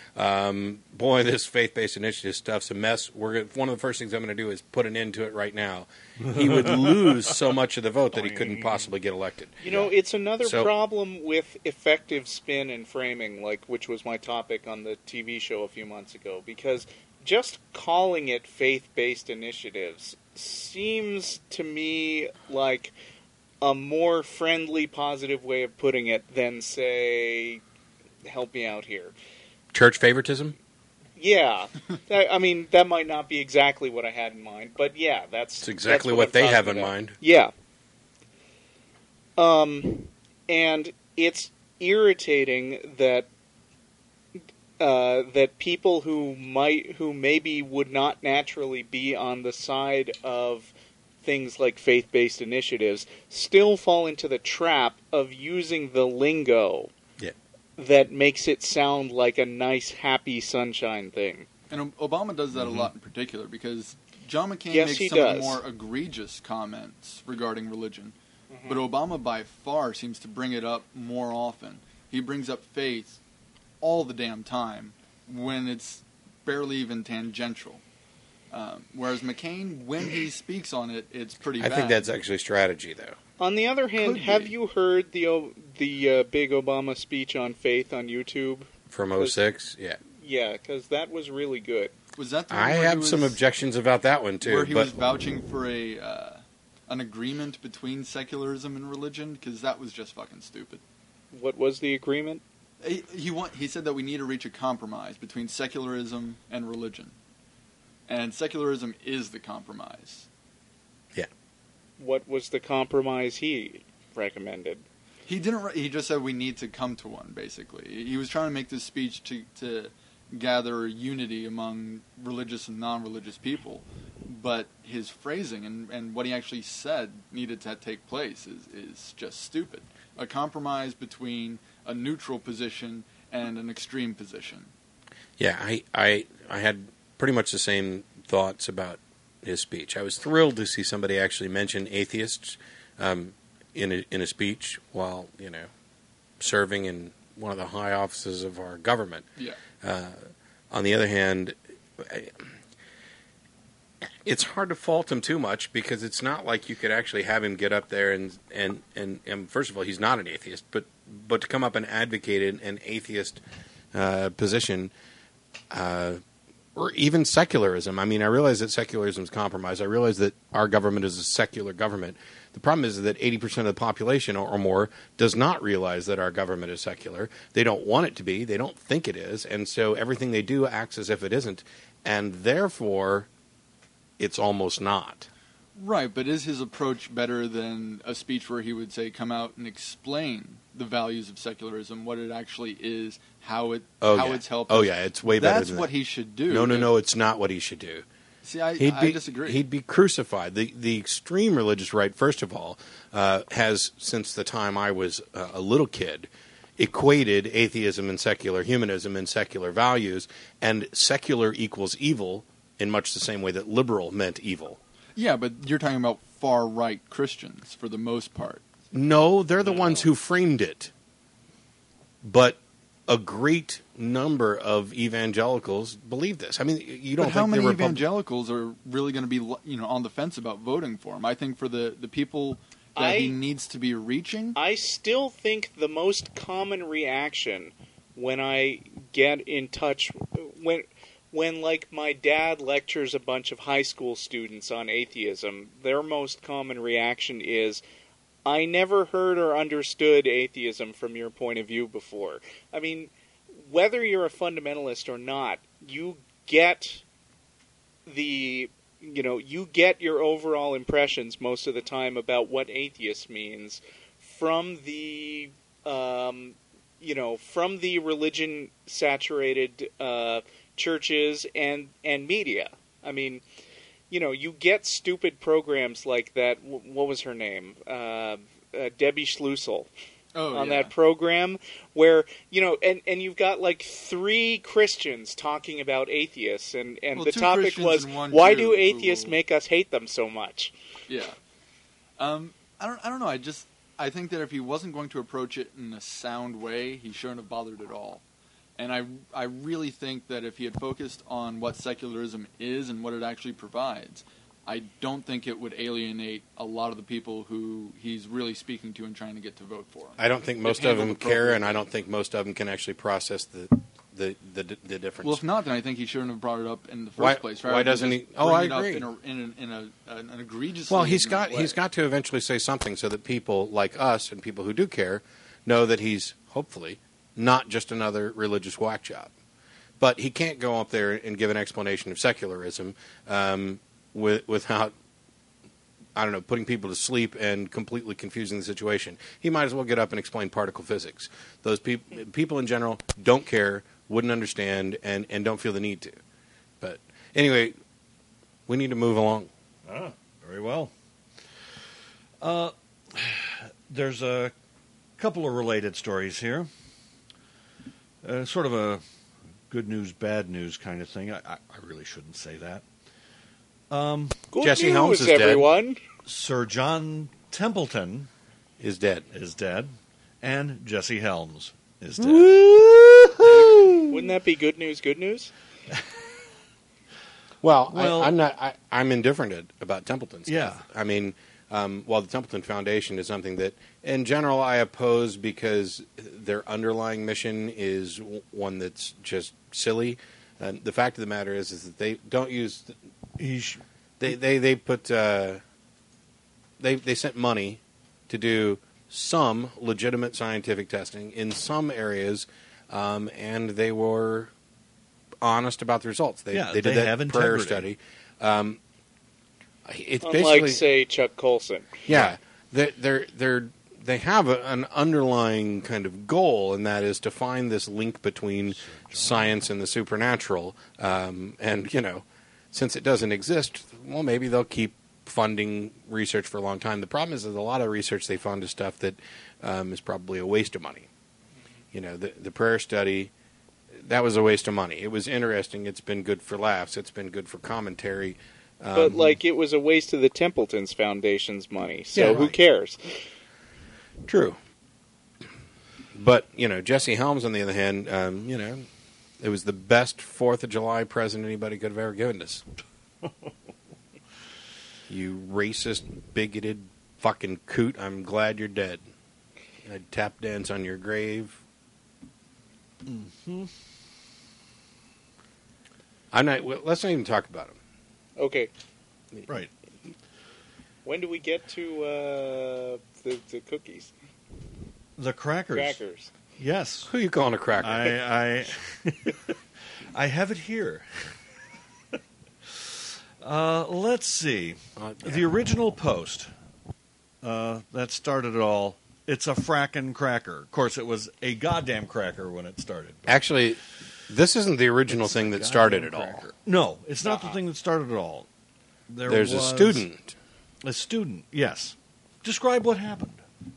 boy, this faith-based initiative stuff's a mess, one of the first things I'm going to do is put an end to it right now, he would lose so much of the vote that he couldn't possibly get elected. It's another problem with effective spin and framing, which was my topic on the TV show a few months ago, because just calling it faith-based initiatives seems to me like a more friendly, positive way of putting it than, say, help me out here. Church favoritism? Yeah. I mean, that might not be exactly what I had in mind, but yeah, that's exactly that's what they have in about. mind. Yeah. And it's irritating that that people who maybe would not naturally be on the side of things like faith-based initiatives still fall into the trap of using the lingo that makes it sound like a nice, happy sunshine thing. And Obama does that a lot in particular, because John McCain Yes, he makes some of the does. more egregious comments regarding religion. But Obama by far seems to bring it up more often. He brings up faith all the damn time when it's barely even tangential. Whereas McCain, when he speaks on it, it's pretty bad. I think that's actually strategy, though. On the other hand, Could have be. you heard the big Obama speech on faith on YouTube? From 06, yeah. Yeah, because that was really good. Was that the one I where he have some was- objections about that one, too. where he but was vouching for an agreement between secularism and religion? Because that was just fucking stupid. What was the agreement? He said that we need to reach a compromise between secularism and religion. And secularism is the compromise. What was the compromise he recommended? He didn't. He just said we need to come to one. Basically, he was trying to make this speech to gather unity among religious and non-religious people, but his phrasing and what he actually said needed to take place is just stupid. A compromise between a neutral position and an extreme position. Yeah, I had pretty much the same thoughts about his speech. I was thrilled to see somebody actually mention atheists in a speech while serving in one of the high offices of our government. Yeah. On the other hand, it's hard to fault him too much, because it's not like you could actually have him get up there and first of all, he's not an atheist, but but to come up and advocate an atheist position, or even secularism. I mean, I realize that secularism is compromised. I realize that our government is a secular government. The problem is that 80% of the population or more does not realize that our government is secular. They don't want it to be. They don't think it is. And so everything they do acts as if it isn't. And therefore, it's almost not. Right, but is his approach better than a speech where he would say, come out and explain the values of secularism, what it actually is, how it's helped us? Oh, yeah, it's way better That's than what that. he should do. No, it's not what he should do. See, I disagree. He'd be crucified. The extreme religious right, first of all, has, since the time I was a little kid, equated atheism and secular humanism and secular values, and secular equals evil in much the same way that liberal meant evil. Yeah, but you're talking about far-right Christians for the most part. No, they're the ones who framed it. But a great number of evangelicals believe this. I mean, you don't But how think many the evangelicals are really going to be, on the fence about voting for him? I think for the people that he needs to be reaching. I still think the most common reaction when I get in touch when like my dad lectures a bunch of high school students on atheism, their most common reaction is, I never heard or understood atheism from your point of view before. I mean, whether you're a fundamentalist or not, you get your overall impressions most of the time about what atheist means from the religion saturated churches and media. I mean, you get stupid programs like that. What was her name? Debbie Schlussel. On that program where, and you've got like 3 Christians talking about atheists, and the topic was, why do atheists make us hate them so much? Yeah. I don't know. I think that if he wasn't going to approach it in a sound way, he shouldn't have bothered at all. And I really think that if he had focused on what secularism is and what it actually provides, I don't think it would alienate a lot of the people who he's really speaking to and trying to get to vote for him. I don't think most of them care, and I don't think most of them can actually process the difference. Well, if not, then I think he shouldn't have brought it up in the first place. Why doesn't he? Oh, I agree. In an egregious. Well, he's got to eventually say something so that people like us and people who do care know that he's hopefully not just another religious whack job. But he can't go up there and give an explanation of secularism without, I don't know, putting people to sleep and completely confusing the situation. He might as well get up and explain particle physics. Those people in general don't care, wouldn't understand, and don't feel the need to. But anyway, we need to move along. Very well. There's a couple of related stories here. Sort of a good news, bad news kind of thing. I really shouldn't say that. Good Jesse news, Helms is everyone. dead. Sir John Templeton Is dead. and Jesse Helms is dead. Wouldn't that be good news? Good news? Well, I'm not. I'm indifferent about Templeton's death. Yeah. I mean, while the Templeton Foundation is something that, in general, I oppose because their underlying mission is one that's just silly. The fact of the matter is that they don't use. They put. They sent money to do some legitimate scientific testing in some areas, and they were honest about the results. They did that prayer study. It's Unlike, basically, say, Chuck Colson. yeah, they have an underlying kind of goal, and that is to find this link between science and the supernatural. And since it doesn't exist, well, maybe they'll keep funding research for a long time. The problem is that a lot of research they fund is stuff that is probably a waste of money. The prayer study, that was a waste of money. It was interesting. It's been good for laughs. It's been good for commentary. But, it was a waste of the Templeton's Foundation's money, so Yeah, who right. cares? True. But, Jesse Helms, on the other hand, it was the best 4th of July present anybody could have ever given us. You racist, bigoted fucking coot, I'm glad you're dead. I'd tap dance on your grave. Mm-hmm. Let's not even talk about them. Okay. Right. When do we get to the cookies? The crackers. Crackers. Yes. Who are you calling a cracker? I have it here. Let's see. The original post that started it all. It's a frackin' cracker. Of course, it was a goddamn cracker when it started. Actually, this isn't the original thing that started it all. No, it's not the thing that started it all. There's a student. A student, yes. Describe what happened.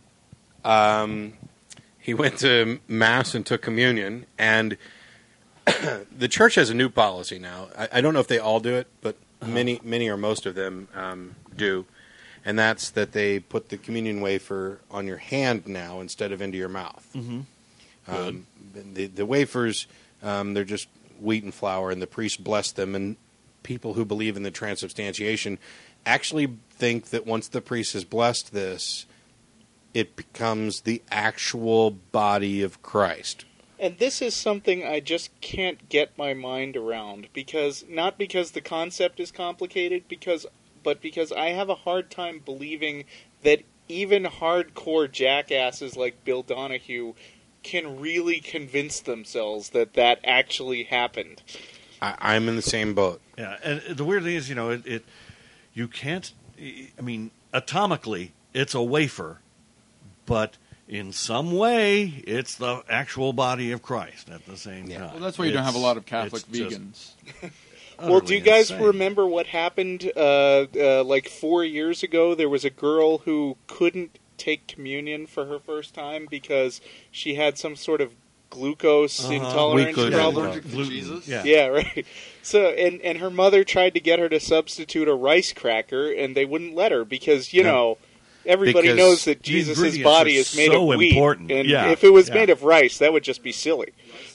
He went to Mass and took communion, and the church has a new policy now. I don't know if they all do it, but many or most of them do. And that's that they put the communion wafer on your hand now instead of into your mouth. Mm-hmm. The wafers, they're just wheat and flour, and the priest blessed them. And people who believe in the transubstantiation actually think that once the priest has blessed this, it becomes the actual body of Christ. And this is something I just can't get my mind around, not because the concept is complicated, but because I have a hard time believing that even hardcore jackasses like Bill Donahue can really convince themselves that that actually happened. I'm in the same boat. Yeah, and the weird thing is, you can't. I mean, atomically, it's a wafer, but in some way, it's the actual body of Christ at the same time. Well, that's why you don't have a lot of Catholic vegans. Well, do you guys insane. remember what happened like 4 years ago? There was a girl who couldn't take communion for her first time because she had some sort of glucose intolerance problem. Allergic to Jesus? Yeah, right. So, and her mother tried to get her to substitute a rice cracker, and they wouldn't let her because, everybody Because knows that Jesus' body is made so of wheat. important. And Yeah, if it was yeah. made of rice, that would just be silly.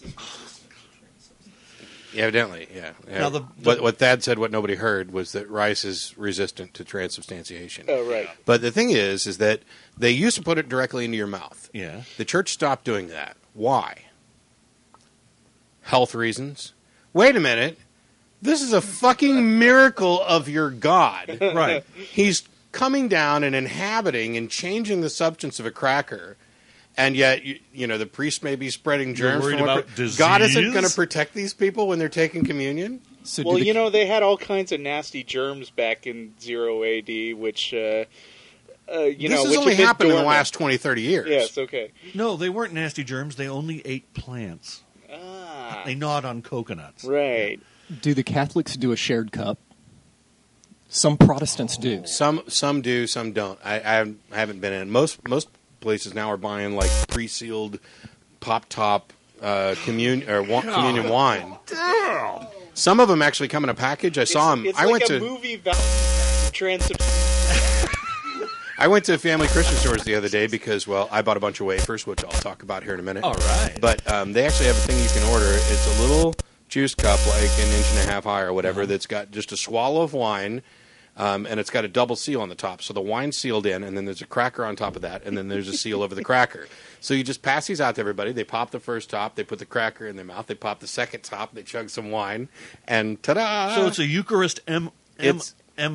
Yeah, evidently, yeah. Now, what Thad said, what nobody heard, was that rice is resistant to transubstantiation. Oh, right. But the thing is that they used to put it directly into your mouth. Yeah. The church stopped doing that. Why? Health reasons. Wait a minute. This is a fucking miracle of your God. Right. He's coming down and inhabiting and changing the substance of a cracker. And yet, the priest may be spreading germs. worried from about God isn't disease? going to protect these people when they're taking communion? So Well, they had all kinds of nasty germs back in 0 AD, which, this which has have only been happened in the dormant. last 20, 30 years. Yes, okay. No, they weren't nasty germs. They only ate plants. Ah, They gnawed on coconuts. right. do the Catholics do a shared cup? Some Protestants do. Some do, some don't. I haven't been in. Most places now are buying like pre-sealed pop top communion wine. Some of them actually come in a package. I saw them. It's I like went a to movie transubstantiation. I went to Family Christian Stores the other day because, I bought a bunch of wafers, which I'll talk about here in a minute. All right. But they actually have a thing you can order. It's a little juice cup, like an inch and a half high or whatever, that's got just a swallow of wine, and it's got a double seal on the top. So the wine's sealed in, and then there's a cracker on top of that, and then there's a seal over the cracker. So you just pass these out to everybody. They pop the first top, they put the cracker in their mouth, they pop the second top, they chug some wine, and ta-da! So it's a Eucharist what is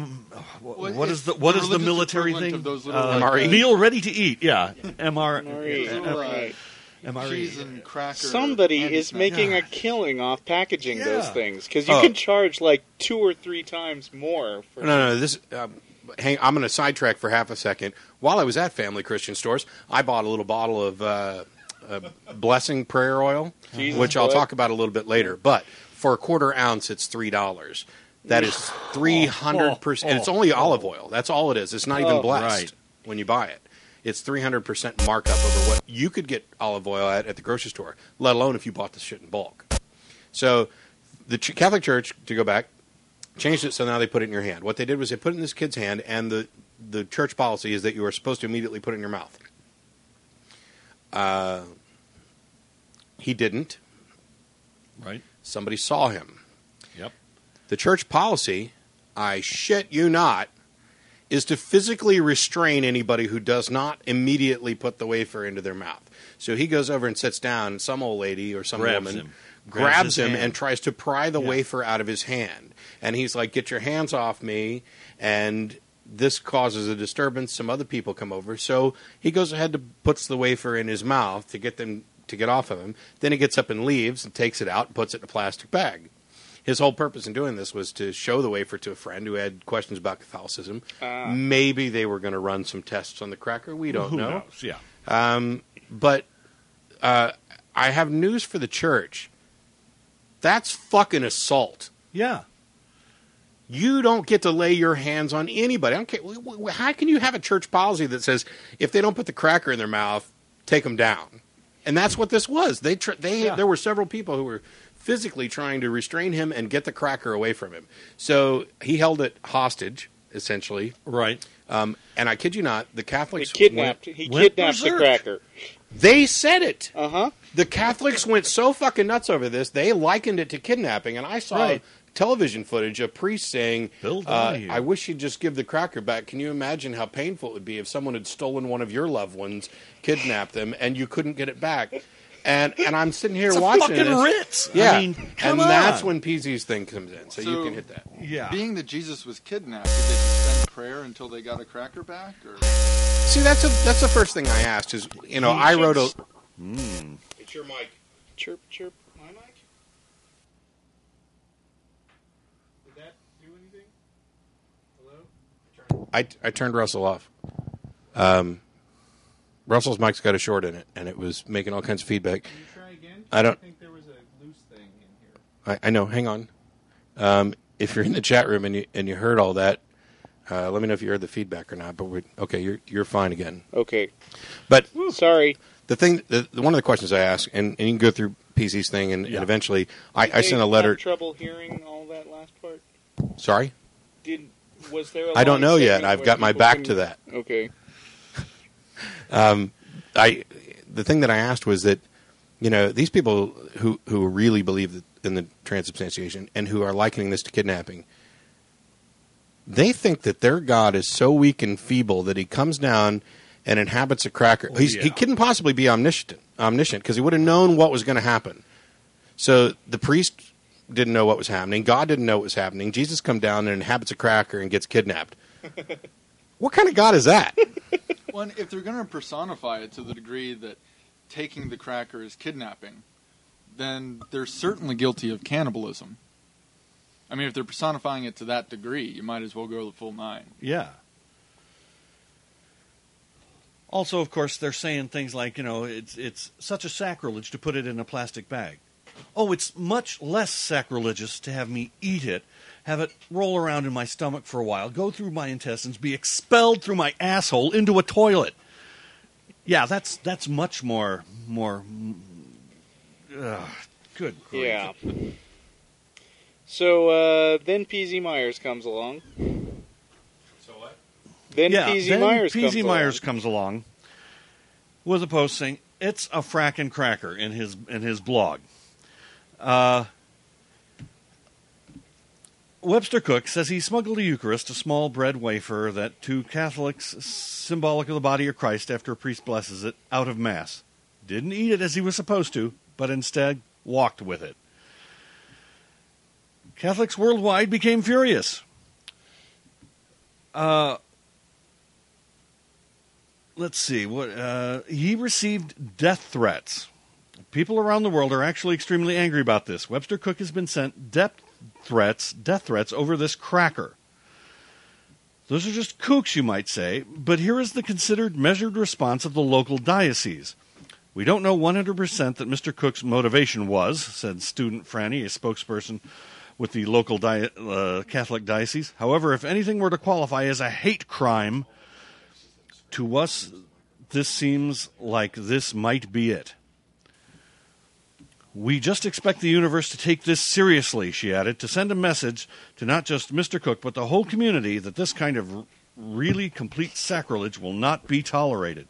the religious military equivalent thing? of those little, MRE? Meal ready to eat. Yeah. Right. MRE. cheese and cracker. Somebody candy is snack. making a killing off packaging those Yeah. things because you Oh. can charge like 2 or 3 times more. For No. This. I'm going to sidetrack for half a second. While I was at Family Christian Stores, I bought a little bottle of Blessing prayer oil, Jesus which I'll blood. talk about a little bit later. But for a quarter ounce, it's $3. That is 300%. And it's only olive oil. That's all it is. It's not even Oh, blessed right. when you buy it. It's 300% markup over what you could get olive oil at the grocery store, let alone if you bought this shit in bulk. So the Catholic Church, to go back, changed it so now they put it in your hand. What they did was they put it in this kid's hand, and the church policy is that you are supposed to immediately put it in your mouth. He didn't. Right. Somebody saw him. Yep. The church policy, I shit you not, is to physically restrain anybody who does not immediately put the wafer into their mouth. So he goes over and sits down, and some old lady or some Grabs woman him. grabs his him hand. and tries to pry the Yeah. wafer out of his hand. And he's like, "Get your hands off me." And this causes a disturbance. Some other people come over. So he goes ahead and puts the wafer in his mouth to get them to get off of him. Then he gets up and leaves and takes it out and puts it in a plastic bag. His whole purpose in doing this was to show the wafer to a friend who had questions about Catholicism. Maybe they were going to run some tests on the cracker. We don't Who know. knows? Yeah. But I have news for the church. That's fucking assault. Yeah. You don't get to lay your hands on anybody. I don't care. How can you have a church policy that says if they don't put the cracker in their mouth, take them down? And that's what this was. There were several people who were physically trying to restrain him and get the cracker away from him. So he held it hostage, essentially. Right. And I kid you not, the Catholics He kidnapped the berserk. cracker. They said it. Uh-huh. The Catholics went so fucking nuts over this, they likened it to kidnapping. And I saw Right. television footage of priests saying, Bill Donahue. I wish you'd just give the cracker back. Can you imagine how painful it would be if someone had stolen one of your loved ones, kidnapped them, and you couldn't get it back? And I'm sitting here It's a watching fucking this. Ritz. Yeah. I mean, come and that's on. when PZ's thing comes in. So you can hit that. Yeah. Being that Jesus was kidnapped, did they suspend prayer until they got a cracker back? Or? See, that's the first thing I asked is, I wrote a... It's your mic. Chirp, chirp. My mic? Did that do anything? Hello? I turned Russell off. Russell's mic's got a short in it, and it was making all kinds of feedback. Can you try again? I don't- think there was a loose thing in here. I know. Hang on. If you're in the chat room and you heard all that, let me know if you heard the feedback or not. But okay, you're fine again. Okay. But Sorry. the thing, one of the questions I asked, and you can go through PC's thing, and eventually I sent a letter. Have trouble hearing all that last part? Sorry, Was there? I don't know long yet. segment I've where got my people back couldn't- to that. Okay. The thing that I asked was that, these people who really believe in the transubstantiation and who are likening this to kidnapping, they think that their God is so weak and feeble that he comes down and inhabits a cracker. He couldn't possibly be omniscient because he would have known what was going to happen. So the priest didn't know what was happening. God didn't know what was happening. Jesus comes down and inhabits a cracker and gets kidnapped. What kind of God is that? Well, and if they're going to personify it to the degree that taking the cracker is kidnapping, then they're certainly guilty of cannibalism. I mean, if they're personifying it to that degree, you might as well go the full 9. Yeah. Also, of course, they're saying things like, it's such a sacrilege to put it in a plastic bag. Oh, it's much less sacrilegious to have me eat it, have it roll around in my stomach for a while, go through my intestines, be expelled through my asshole into a toilet. Yeah, that's much more. Good grief. Yeah. So then PZ Myers comes along. So what? Then Yeah, PZ then Myers PZ comes Myers along. comes along with a post saying it's a frackin' cracker in his blog. Webster Cook says he smuggled a Eucharist, a small bread wafer that to Catholics symbolic of the body of Christ after a priest blesses it, out of Mass. Didn't eat it as he was supposed to, but instead walked with it. Catholics worldwide became furious. Let's see. He received death threats. People around the world are actually extremely angry about this. Webster Cook has been sent death threats over this cracker. Those are just kooks, you might say, but here is the considered, measured response of the local diocese. We don't know 100% that Mr. Cook's motivation was, said student Franny, a spokesperson with the local Catholic diocese. However, if anything were to qualify as a hate crime, to us, this seems like this might be it. We just expect the universe to take this seriously, she added, to send a message to not just Mr. Cook, but the whole community that this kind of really complete sacrilege will not be tolerated.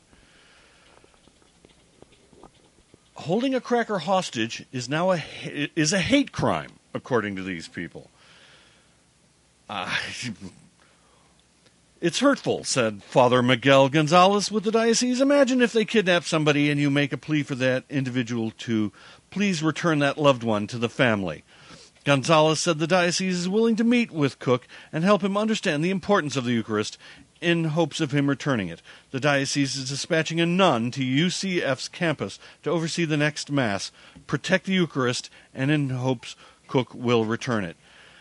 Holding a cracker hostage is now a hate crime, according to these people. It's hurtful, said Father Miguel Gonzalez with the diocese. Imagine if they kidnap somebody and you make a plea for that individual to please return that loved one to the family. Gonzalez said the diocese is willing to meet with Cook and help him understand the importance of the Eucharist in hopes of him returning it. The diocese is dispatching a nun to UCF's campus to oversee the next Mass, protect the Eucharist, and in hopes Cook will return it.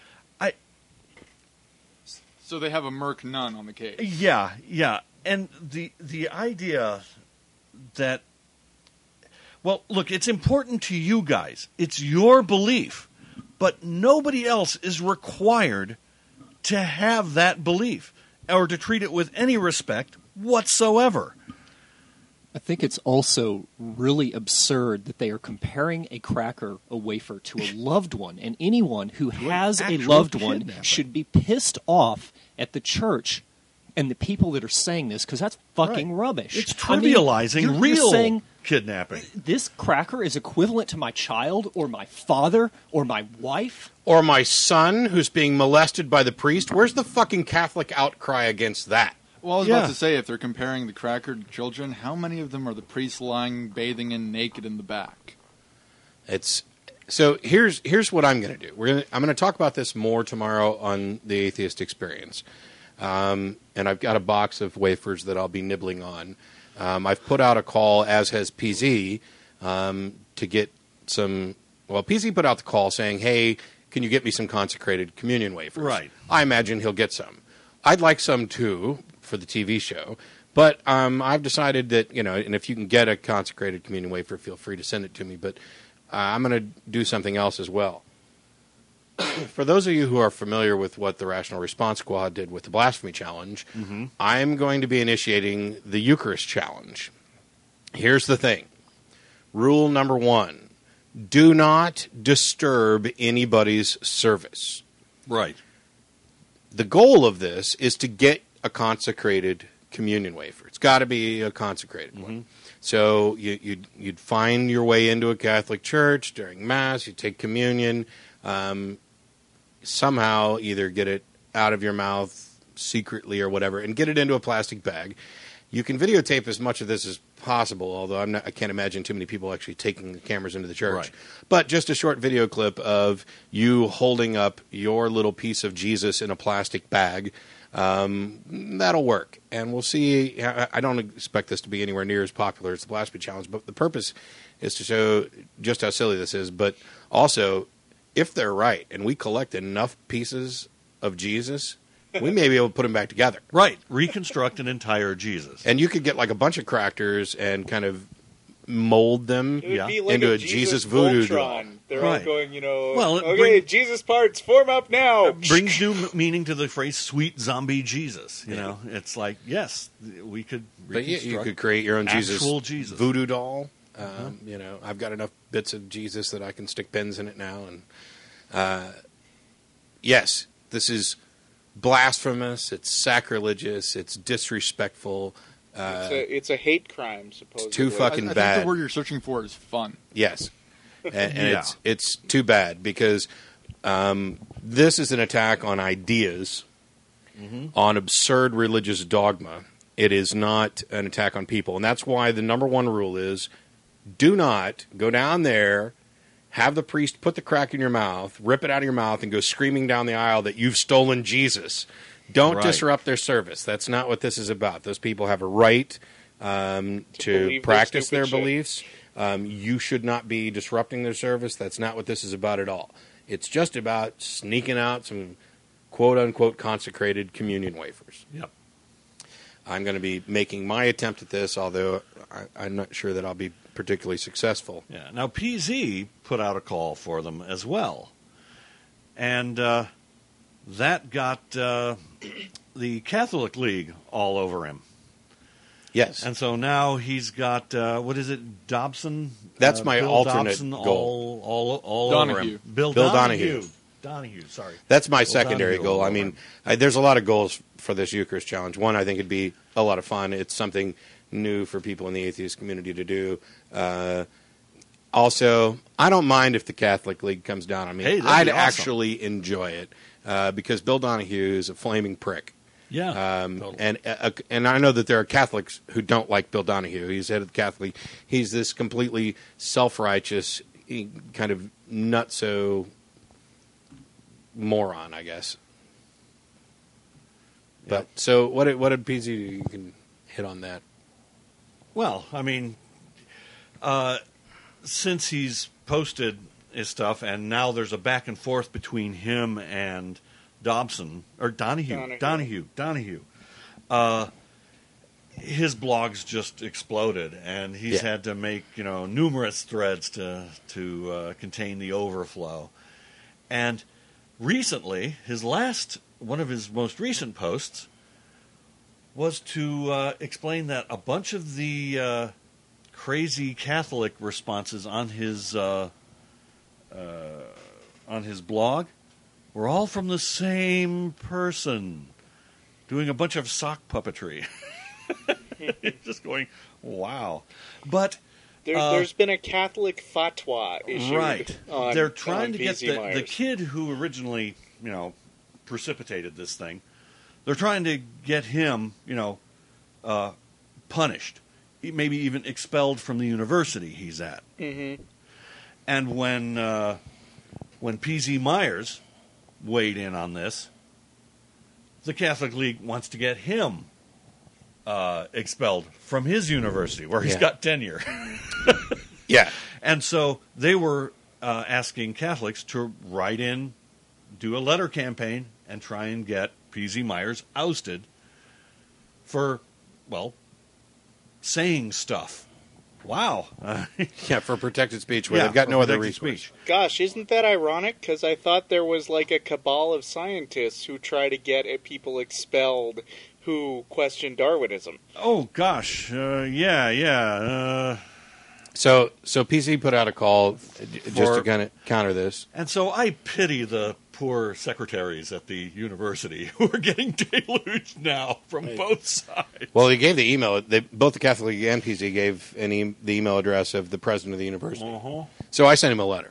So they have a Merc nun on the case. Yeah. And the idea that, well, look, it's important to you guys. It's your belief. But nobody else is required to have that belief or to treat it with any respect whatsoever. I think it's also really absurd that they are comparing a cracker, a wafer, to a loved one. And anyone who has a actual loved one kidnapping. should be pissed off at the church and the people that are saying this, because that's fucking Right. rubbish. It's I mean, trivializing you're real saying kidnapping. this cracker is equivalent to my child or my father or my wife? Or my son who's being molested by the priest. Where's the fucking Catholic outcry against that? Well, I was Yeah. about to say, if they're comparing the cracker to children, how many of them are the priests lying, bathing in naked in the back? It's so. Here's what I'm going to do. I'm going to talk about this more tomorrow on the Atheist Experience, and I've got a box of wafers that I'll be nibbling on. I've put out a call, as has PZ, to get some. Well, PZ put out the call saying, "Hey, can you get me some consecrated communion wafers?" Right. I imagine he'll get some. I'd like some too for the TV show. But I've decided that, and if you can get a consecrated communion wafer, feel free to send it to me. But I'm going to do something else as well. For those of you who are familiar with what the Rational Response Squad did with the Blasphemy Challenge, I'm going to be initiating the Eucharist Challenge. Here's the thing. Rule number 1. Do not disturb anybody's service. Right. The goal of this is to get a consecrated communion wafer. It's got to be a consecrated one. So you'd find your way into a Catholic church during Mass. You take communion. Somehow either get it out of your mouth secretly or whatever, and get it into a plastic bag. You can videotape as much of this as possible, although I can't imagine too many people actually taking the cameras into the church. Right. But just a short video clip of you holding up your little piece of Jesus in a plastic bag. That'll work. And we'll see. I don't expect this to be anywhere near as popular as the Blasphemy Challenge, but the purpose is to show just how silly this is. But also, if they're right and we collect enough pieces of Jesus, we may be able to put them back together. Right. Reconstruct an entire Jesus. And you could get like a bunch of crackers and kind of mold them It would Yeah. be like into a a Jesus voodoo doll. Voltron. They're Right. all going, Well, it okay, Jesus parts, form up now. Brings new meaning to the phrase "sweet zombie Jesus." It's like, yes, we could But you reconstruct could create your own actual Jesus. voodoo doll. I've got enough bits of Jesus that I can stick pins in it now. And yes, this is blasphemous. It's sacrilegious. It's disrespectful. It's a hate crime, supposedly. too fucking I bad. think the word you're searching for is fun. Yes, and Yeah. it's too bad because this is an attack on ideas, on absurd religious dogma. It is not an attack on people, and that's why the number one rule is: do not go down there, have the priest put the crack in your mouth, rip it out of your mouth, and go screaming down the aisle that you've stolen Jesus. Don't Right. disrupt their service. That's not what this is about. Those people have a right believe to their practice their stupid shit. beliefs. You should not be disrupting their service. That's not what this is about at all. It's just about sneaking out some quote-unquote consecrated communion wafers. Yep. I'm going to be making my attempt at this, although I'm not sure that I'll be particularly successful. Yeah. Now PZ put out a call for them as well, and that got the Catholic League all over him. Yes. And so now he's got what is it, Dobson? That's my Bill alternate Dobson goal. all over Donahue. him. Bill Donahue. Donahue. Sorry. That's my Well, secondary Donahue goal. all I over mean, him. there's a lot of goals for this Eucharist Challenge. One, I think it'd be a lot of fun. It's something new for people in the atheist community to do. Also, I don't mind if the Catholic League comes down on me. Hey, that'd I'd be awesome. actually enjoy it because Bill Donahue is a flaming prick. Yeah, totally. And I know that there are Catholics who don't like Bill Donahue. He's head of the Catholic. He's this completely self-righteous kind of nutso moron, I guess. But so what did PZ do? You can hit on that. Well, I mean, since he's posted his stuff, and now there's a back and forth between him and Donahue. His blog's just exploded, and he's had to make numerous threads to contain the overflow. And recently, one of his most recent posts was to explain that a bunch of the crazy Catholic responses on his blog were all from the same person doing a bunch of sock puppetry. Just going, wow. But there's been a Catholic fatwa issued. Right. They're trying to get the Myers. kid who originally, precipitated this thing. They're trying to get him, punished, maybe even expelled from the university he's at. Mm-hmm. And when PZ Myers weighed in on this, the Catholic League wants to get him expelled from his university, where he's got tenure. Yeah. And so they were asking Catholics to write in, do a letter campaign, and try and get PZ Myers ousted for, saying stuff. Wow. For protected speech, where they've got no other protected recourse. speech. Gosh, isn't that ironic? Because I thought there was like a cabal of scientists who try to get people expelled who question Darwinism. Oh, gosh. Yeah. So PC put out a call just to kind of counter this. And so I pity the poor secretaries at the university who are getting deluged now from both sides. Well, he gave the email. Both the Catholic League and PC gave the email address of the president of the university. Uh-huh. So I sent him a letter.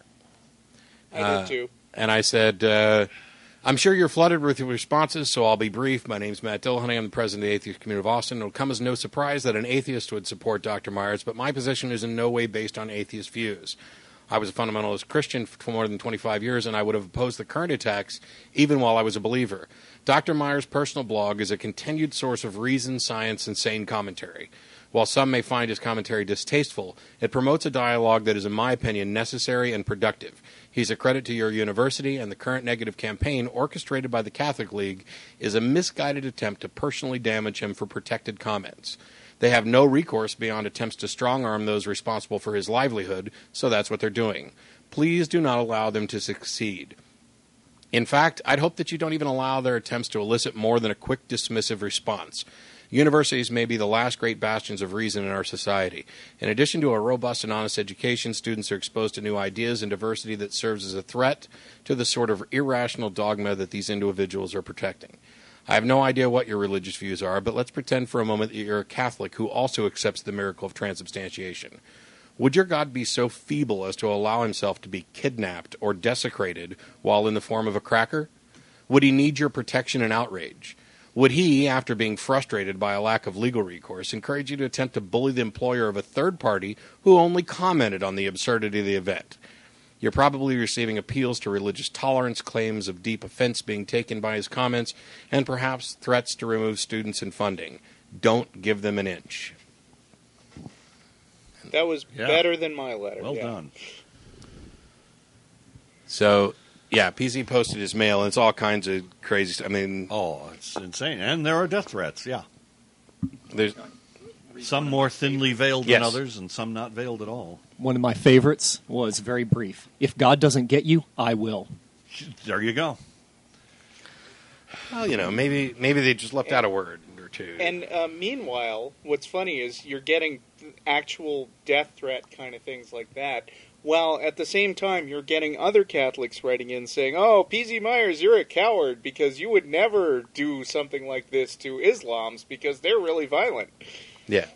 I did too. And I said, I'm sure you're flooded with responses, so I'll be brief. My name's Matt Dillahunty. I'm the president of the Atheist Community of Austin. It'll come as no surprise that an atheist would support Dr. Myers, but my position is in no way based on atheist views. I was a fundamentalist Christian for more than 25 years, and I would have opposed the current attacks even while I was a believer. Dr. Myers' personal blog is a continued source of reason, science, and sane commentary. While some may find his commentary distasteful, it promotes a dialogue that is, in my opinion, necessary and productive. He's a credit to your university, and the current negative campaign, orchestrated by the Catholic League, is a misguided attempt to personally damage him for protected comments. They have no recourse beyond attempts to strong-arm those responsible for his livelihood, so that's what they're doing. Please do not allow them to succeed. In fact, I'd hope that you don't even allow their attempts to elicit more than a quick dismissive response. Universities may be the last great bastions of reason in our society. In addition to a robust and honest education, students are exposed to new ideas and diversity that serves as a threat to the sort of irrational dogma that these individuals are protecting. I have no idea what your religious views are, but let's pretend for a moment that you're a Catholic who also accepts the miracle of transubstantiation. Would your God be so feeble as to allow himself to be kidnapped or desecrated while in the form of a cracker? Would he need your protection and outrage? Would he, after being frustrated by a lack of legal recourse, encourage you to attempt to bully the employer of a third party who only commented on the absurdity of the event? You're probably receiving appeals to religious tolerance, claims of deep offense being taken by his comments, and perhaps threats to remove students and funding. Don't give them an inch. That was better than my letter. Well done. So, PC posted his mail, and it's all kinds of crazy stuff. I mean... Oh, it's insane. And there are death threats, There's... Some more thinly veiled than others, and some not veiled at all. One of my favorites was very brief. If God doesn't get you, I will. There you go. Well, maybe they just left out a word or two. And meanwhile, what's funny is you're getting actual death threat kind of things like that, while at the same time you're getting other Catholics writing in saying, "Oh, PZ Myers, you're a coward because you would never do something like this to Islams because they're really violent." Yeah.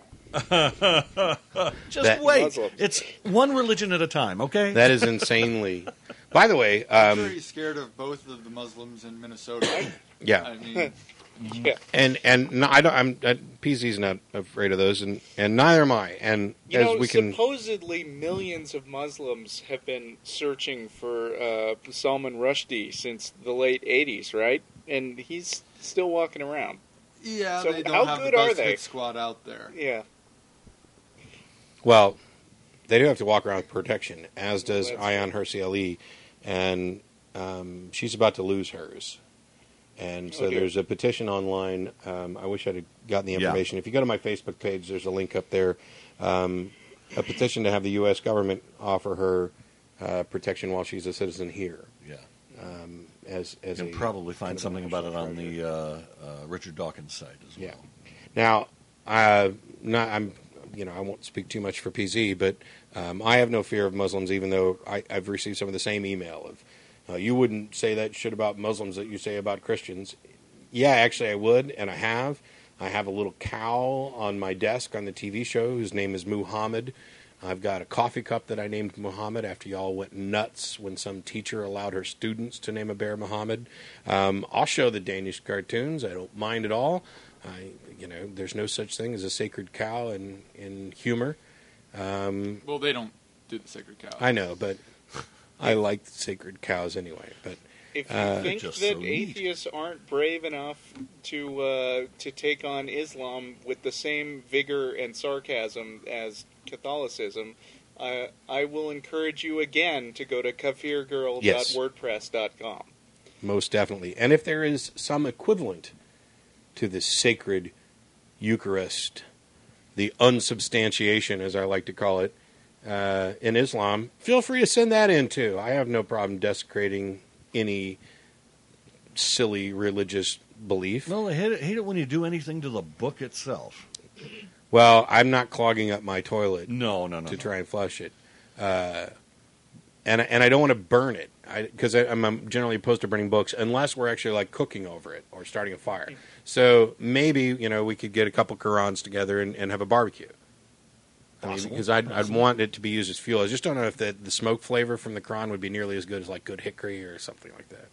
Just wait. Muslims. It's one religion at a time, okay? That is insanely... By the way... I'm sure he's scared of both of the Muslims in Minnesota. Yeah. I mean, Yeah. And no, I don't. PZ's not afraid of those, and neither am I. And You as know, we can, supposedly millions of Muslims have been searching for Salman Rushdie since the late 80s, right? And he's still walking around. Yeah, So they how don't have good the are best they? hit squad out there. Yeah. well, they do have to walk around with protection, as does That's Ayan Hirsi Ali, and she's about to lose hers. And so Oh, dear. there's a petition online. I wish I'd have gotten the Yeah. information. If you go to my Facebook page, there's a link up there. A petition to have the U.S. government offer her protection while she's a citizen here. Yeah. As You can a probably find kind of something about it on national the Richard Dawkins site as well. Yeah. Now, I won't speak too much for PZ, but I have no fear of Muslims, even though I've received some of the same email of, you wouldn't say that shit about Muslims that you say about Christians. Yeah, actually I would, and I have. I have a little cow on my desk on the TV show whose name is Muhammad. I've got a coffee cup that I named Muhammad after y'all went nuts when some teacher allowed her students to name a bear Muhammad. I'll show the Danish cartoons. I don't mind at all. There's no such thing as a sacred cow in humor. Well, they don't do the sacred cow. I know, but I like sacred cows anyway. But If you think just that so neat. atheists aren't brave enough to take on Islam with the same vigor and sarcasm as Catholicism, I will encourage you again to go to kafirgirl.wordpress.com. most definitely. And if there is some equivalent to this sacred Eucharist, the unsubstantiation, as I like to call it, in Islam, feel free to send that in too. I have no problem desecrating any silly religious belief. No, they hate it when you do anything to the book itself. Well, I'm not clogging up my toilet No. to try and flush it. And I don't want to burn it, because I'm generally opposed to burning books unless we're actually like cooking over it or starting a fire. So maybe we could get a couple Qurans together and have a barbecue. Because I'd want it to be used as fuel. I just don't know if the smoke flavor from the Quran would be nearly as good as like good hickory or something like that.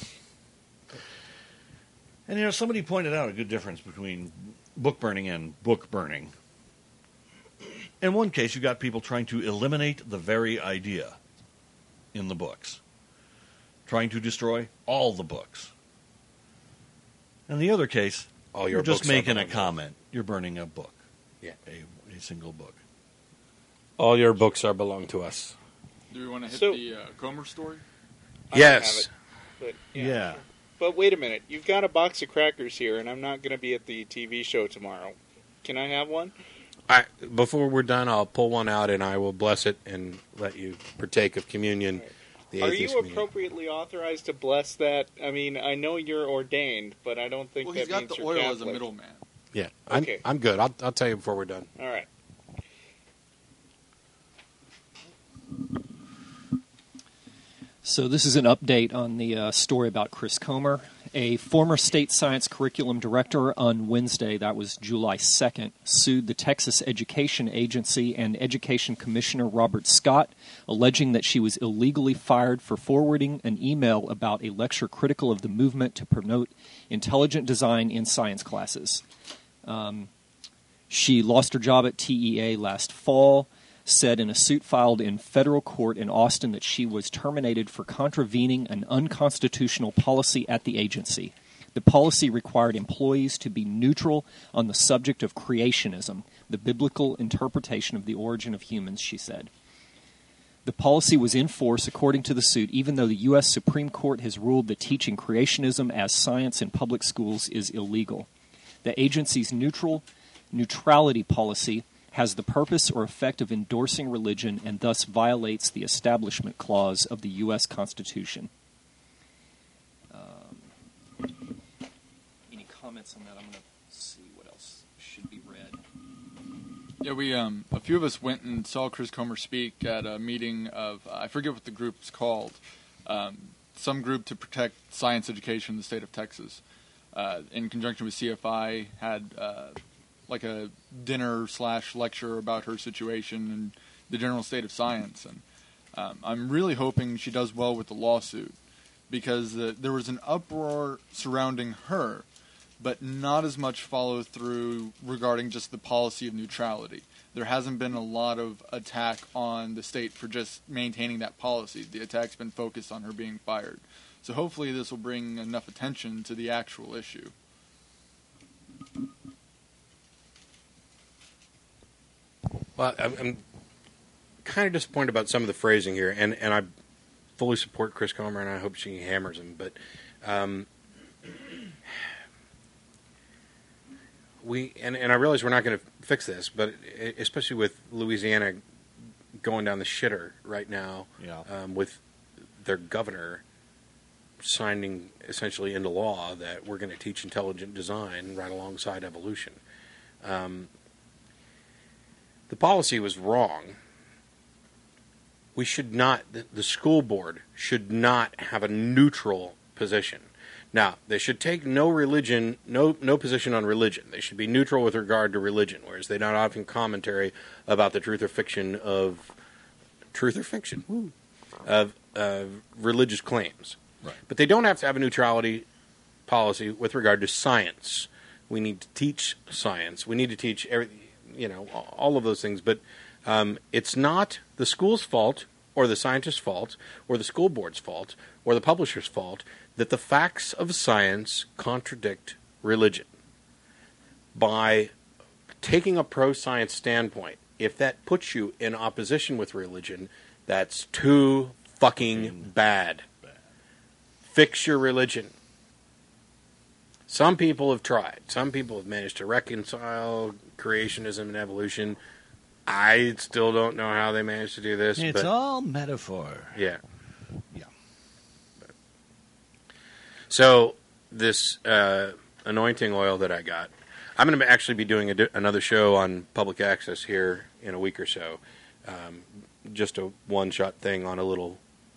And somebody pointed out a good difference between book burning and book burning. In one case, you got people trying to eliminate the very idea in the books, trying to destroy all the books. In the other case, All your you're just books are making a belong to- comment. You're burning a book, Yeah. a single book. All your books are belong to us. Do we want to hit So- the Comer story? I don't have Yes. it, but Yeah. But wait a minute. You've got a box of crackers here, and I'm not going to be at the TV show tomorrow. Can I have one? Before we're done, I'll pull one out and I will bless it and let you partake of communion. The Are atheist you communion. appropriately authorized to bless that? I mean, I know you're ordained, but I don't think Well, that he's got means the you're oil Catholic. as a middleman. Yeah, Okay. I'm good. I'll tell you before we're done. All right. So this is an update on the story about Chris Comer. A former state science curriculum director on Wednesday, that was July 2nd, sued the Texas Education Agency and Education Commissioner Robert Scott, alleging that she was illegally fired for forwarding an email about a lecture critical of the movement to promote intelligent design in science classes. She lost her job at TEA last fall, said in a suit filed in federal court in Austin that she was terminated for contravening an unconstitutional policy at the agency. The policy required employees to be neutral on the subject of creationism, the biblical interpretation of the origin of humans, she said. The policy was in force, according to the suit, even though the U.S. Supreme Court has ruled that teaching creationism as science in public schools is illegal. The agency's neutrality policy has the purpose or effect of endorsing religion and thus violates the Establishment Clause of the U.S. Constitution. Any comments on that? I'm going to see what else should be read. Yeah, we a few of us went and saw Chris Comer speak at a meeting of I forget what the group's called, some group to protect science education in the state of Texas. In conjunction with CFI, had like a dinner/lecture about her situation and the general state of science. And I'm really hoping she does well with the lawsuit, because there was an uproar surrounding her but not as much follow through regarding just the policy of neutrality. There hasn't been a lot of attack on the state for just maintaining that policy. The attack's been focused on her being fired. So hopefully this will bring enough attention to the actual issue. Well, I'm kind of disappointed about some of the phrasing here, and I fully support Chris Comer, and I hope she hammers him. But I realize we're not going to fix this, but especially with Louisiana going down the shitter right now, with their governor signing essentially into law that we're going to teach intelligent design right alongside evolution. The policy was wrong. We should not, the school board should not have a neutral position. Now, they should take no position on religion. They should be neutral with regard to religion, whereas they don't often commentary about the truth or fiction of religious claims. Right. But they don't have to have a neutrality policy with regard to science. We need to teach science. We need to teach all of those things. But it's not the school's fault or the scientist's fault or the school board's fault or the publisher's fault that the facts of science contradict religion. By taking a pro-science standpoint, if that puts you in opposition with religion, that's too fucking bad. Fix your religion. Some people have tried. Some people have managed to reconcile creationism and evolution. I still don't know how they managed to do this. It's but, all metaphor. Yeah. Yeah. So this anointing oil that I got, I'm going to actually be doing another show on public access here in a week or so. Just a one-shot thing on a little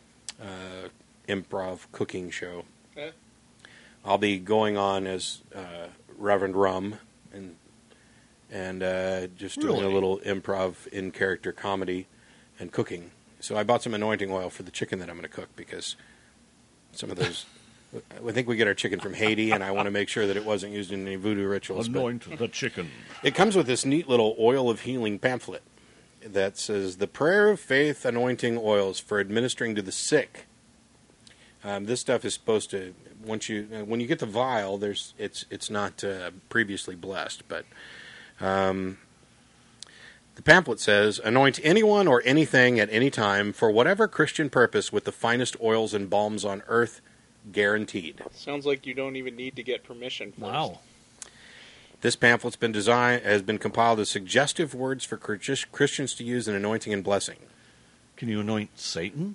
improv cooking show. Yeah. I'll be going on as Reverend Rum and just doing a little improv in character comedy and cooking. So I bought some anointing oil for the chicken that I'm going to cook because some of those. I think we get our chicken from Haiti, and I want to make sure that it wasn't used in any voodoo rituals. Anoint the chicken. It comes with this neat little oil of healing pamphlet that says the prayer of faith anointing oils for administering to the sick. This stuff is supposed to when you get the vial, it's not previously blessed, but the pamphlet says anoint anyone or anything at any time for whatever Christian purpose with the finest oils and balms on earth, guaranteed. Sounds like you don't even need to get permission first. Wow. This pamphlet's has been compiled as suggestive words for Christians to use in anointing and blessing. Can you anoint Satan?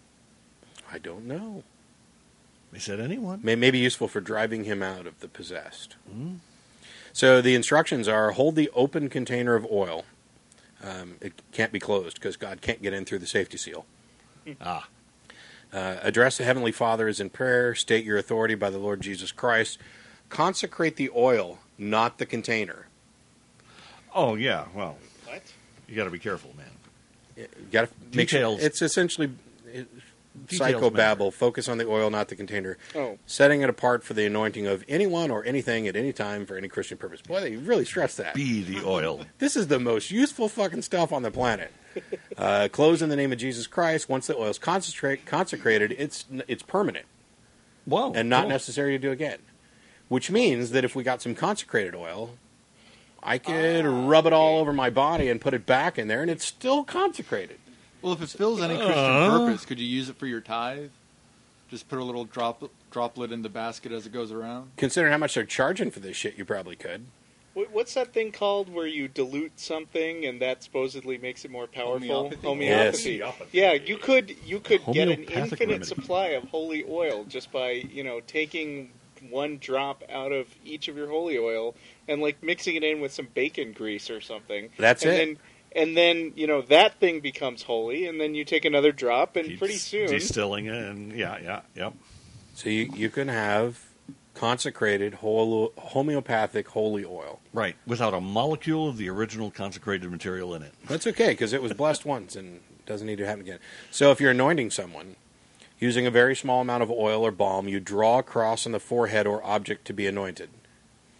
I don't know. They said anyone. May be useful for driving him out of the possessed. Mm. So the instructions are: hold the open container of oil. It can't be closed because God can't get in through the safety seal. Ah. Address the Heavenly Father as in prayer. State your authority by the Lord Jesus Christ. Consecrate the oil, not the container. Oh, yeah. Well, What? you got to be careful, man. You got to make sure Details. it's essentially Details psychobabble. matter. Focus on the oil, not the container. Oh. Setting it apart for the anointing of anyone or anything at any time for any Christian purpose. Boy, they really stress that. Be the oil. This is the most useful fucking stuff on the planet. Close in the name of Jesus Christ. Once the oil's consecrated, it's permanent Whoa. and not cool. necessary to do again. Which means that if we got some consecrated oil, I could rub it all over my body and put it back in there, and it's still consecrated. Well, if it fills any Christian purpose, could you use it for your tithe? Just put a little droplet in the basket as it goes around? Considering how much they're charging for this shit, you probably could. What's that thing called where you dilute something and that supposedly makes it more powerful? Homeopathy? Yes. Yeah, you could get an Homeopathic infinite remedy. supply of holy oil just by, taking one drop out of each of your holy oil and like mixing it in with some bacon grease or something. That's and it. And then, that thing becomes holy, and then you take another drop, and Keeps pretty soon... distilling it, and yep. So you can have consecrated homeopathic holy oil. Right, without a molecule of the original consecrated material in it. That's okay, because it was blessed once and doesn't need to happen again. So if you're anointing someone, using a very small amount of oil or balm, you draw a cross on the forehead or object to be anointed.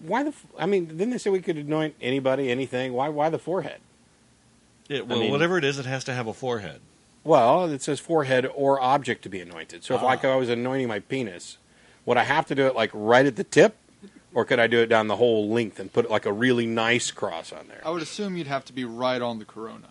why I mean, didn't they say we could anoint anybody, anything? Why the forehead? Whatever it is, it has to have a forehead. Well, it says forehead or object to be anointed. So if like I was anointing my penis, would I have to do it like right at the tip? Or could I do it down the whole length and put like a really nice cross on there? I would assume you'd have to be right on the corona.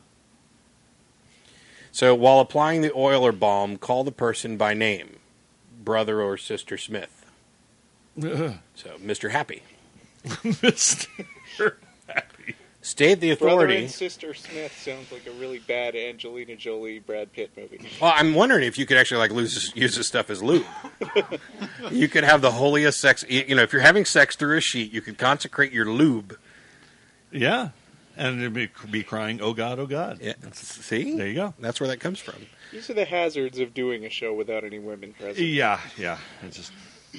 So while applying the oil or balm, call the person by name, brother or sister Smith. So, Mr. Happy. Mr. Happy. State the Brother authority. and Sister Smith sounds like a really bad Angelina Jolie, Brad Pitt movie. Well, I'm wondering if you could actually use this stuff as lube. You could have the holiest sex. You know, if you're having sex through a sheet, you could consecrate your lube. Yeah. And it'd be crying, "Oh God, oh God." Yeah. See? There you go. That's where that comes from. These are the hazards of doing a show without any women present. Yeah. It's just...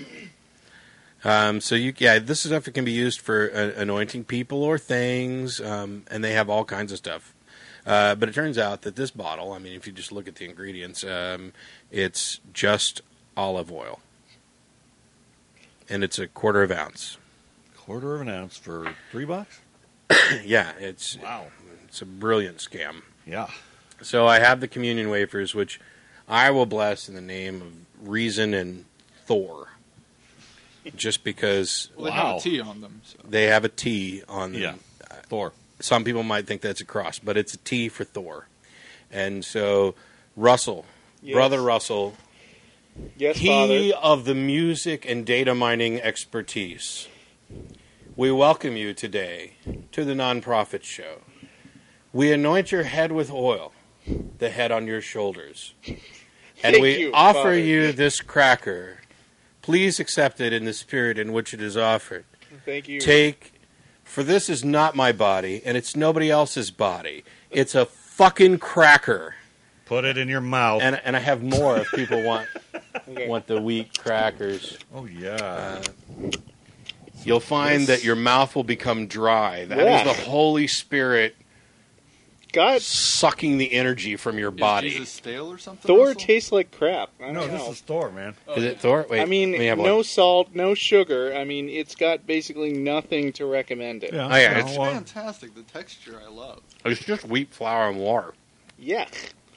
This stuff can be used for anointing people or things, and they have all kinds of stuff. But it turns out that this bottle, I mean, if you just look at the ingredients, it's just olive oil. And it's a quarter of ounce. Quarter of an ounce for $3? Yeah, it's Wow. It's a brilliant scam. Yeah. So I have the communion wafers, which I will bless in the name of Reason and Thor. Just because Well, they have a T on them. So. they have a T on them. Yeah. Thor. Some people might think that's a cross, but it's a T for Thor. And so Russell, Yes. Brother Russell, Yes, he Father. of the music and data mining expertise, we welcome you today to the Nonprofit Show. We anoint your head with oil, the head on your shoulders. And Thank we you, offer Father. you this cracker. Please accept it in the spirit in which it is offered. Thank you. Take, for this is not my body, and it's nobody else's body. It's a fucking cracker. Put it in your mouth. And I have more if people want Okay. want the wheat crackers. Oh, yeah. You'll find that your mouth will become dry. That is Yeah. the Holy Spirit God, sucking the energy from your Is body. Jesus stale or something? Thor Russell? tastes like crap. I don't No, know. this is Thor, man. Is it Thor? Wait, I mean, let me have no one. salt, no sugar. I mean, it's got basically nothing to recommend it. Yeah. Oh, yeah, no, it's well, Fantastic. The texture I love. It's just wheat flour and water. Yeah.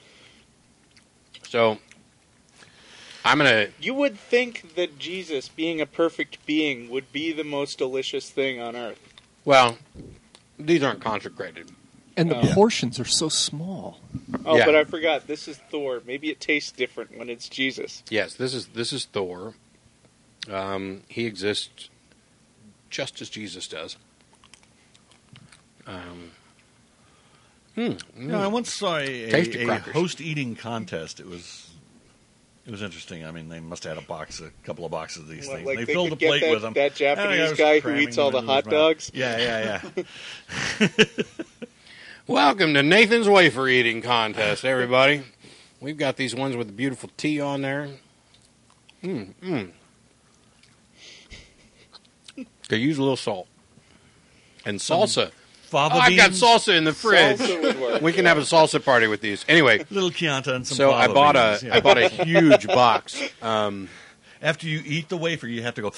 So I'm gonna. You would think that Jesus, being a perfect being, would be the most delicious thing on earth. Well, these aren't consecrated. And the Oh. portions are so small. Oh, Yeah. but I forgot. This is Thor. Maybe it tastes different when it's Jesus. Yes, this is Thor. He exists just as Jesus does. I once saw Tasty a crackers. host eating contest. It was interesting. I mean, they must have had a couple of boxes of these What, things. like they they filled could a plate get with them. that Japanese And the guy was who cramming eats all them the into his hot mouth. dogs? Yeah. Welcome to Nathan's Wafer Eating Contest, everybody. We've got these ones with the beautiful tea on there. Could use a little salt. And salsa. Fava Oh, I've got beans, salsa in the fridge. Salsa would work. We can have a salsa party with these. Anyway, little Chianti, and some so I fava bought beans, a yeah. I bought a huge box. After you eat the wafer, you have to go.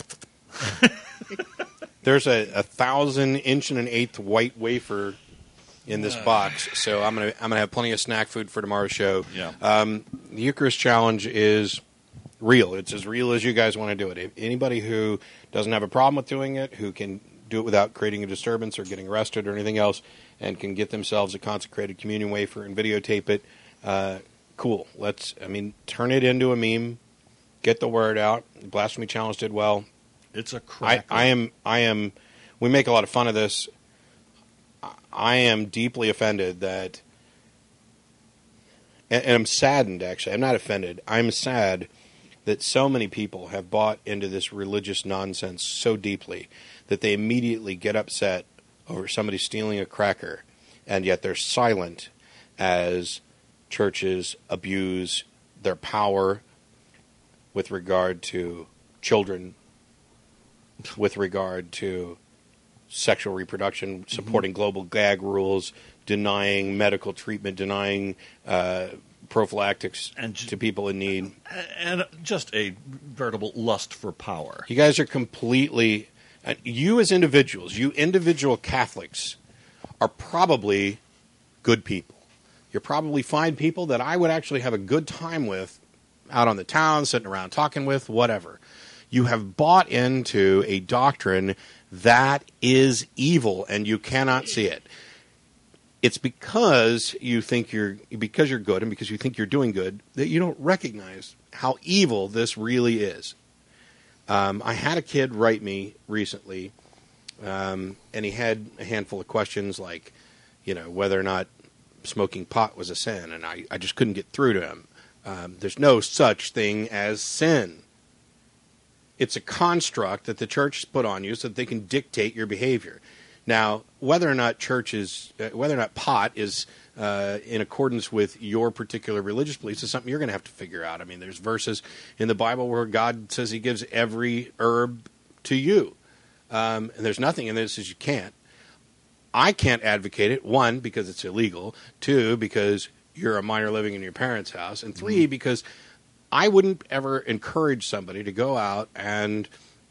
There's a 1,000-inch and an eighth white wafer in this box, so I'm gonna have plenty of snack food for tomorrow's show. Yeah. The Eucharist Challenge is real. It's as real as you guys want to do it. If anybody who doesn't have a problem with doing it, who can do it without creating a disturbance or getting arrested or anything else, and can get themselves a consecrated communion wafer and videotape it, cool. Turn it into a meme. Get the word out. The Blasphemy Challenge did well. It's a cracker. I am. We make a lot of fun of this. I am deeply offended that, and I'm saddened. Actually, I'm not offended. I'm sad that so many people have bought into this religious nonsense so deeply that they immediately get upset over somebody stealing a cracker, and yet they're silent as churches abuse their power with regard to children, with regard to sexual reproduction, supporting global gag rules, denying medical treatment, denying prophylactics And to people in need. and just a veritable lust for power. You guys are completely And you as individuals, you individual Catholics, are probably good people. You're probably fine people that I would actually have a good time with out on the town, sitting around talking with, whatever. You have bought into a doctrine that is evil, and you cannot see it. It's because you think because you're good and because you think you're doing good that you don't recognize how evil this really is. I had a kid write me recently, and he had a handful of questions like, whether or not smoking pot was a sin, and I just couldn't get through to him. There's no such thing as sin. It's a construct that the church has put on you so that they can dictate your behavior. Now, whether or not pot is in accordance with your particular religious beliefs is something you're going to have to figure out. I mean, there's verses in the Bible where God says He gives every herb to you, and there's nothing in there that says you can't. I can't advocate it. 1, because it's illegal. 2, because you're a minor living in your parents' house, and 3, because I wouldn't ever encourage somebody to go out and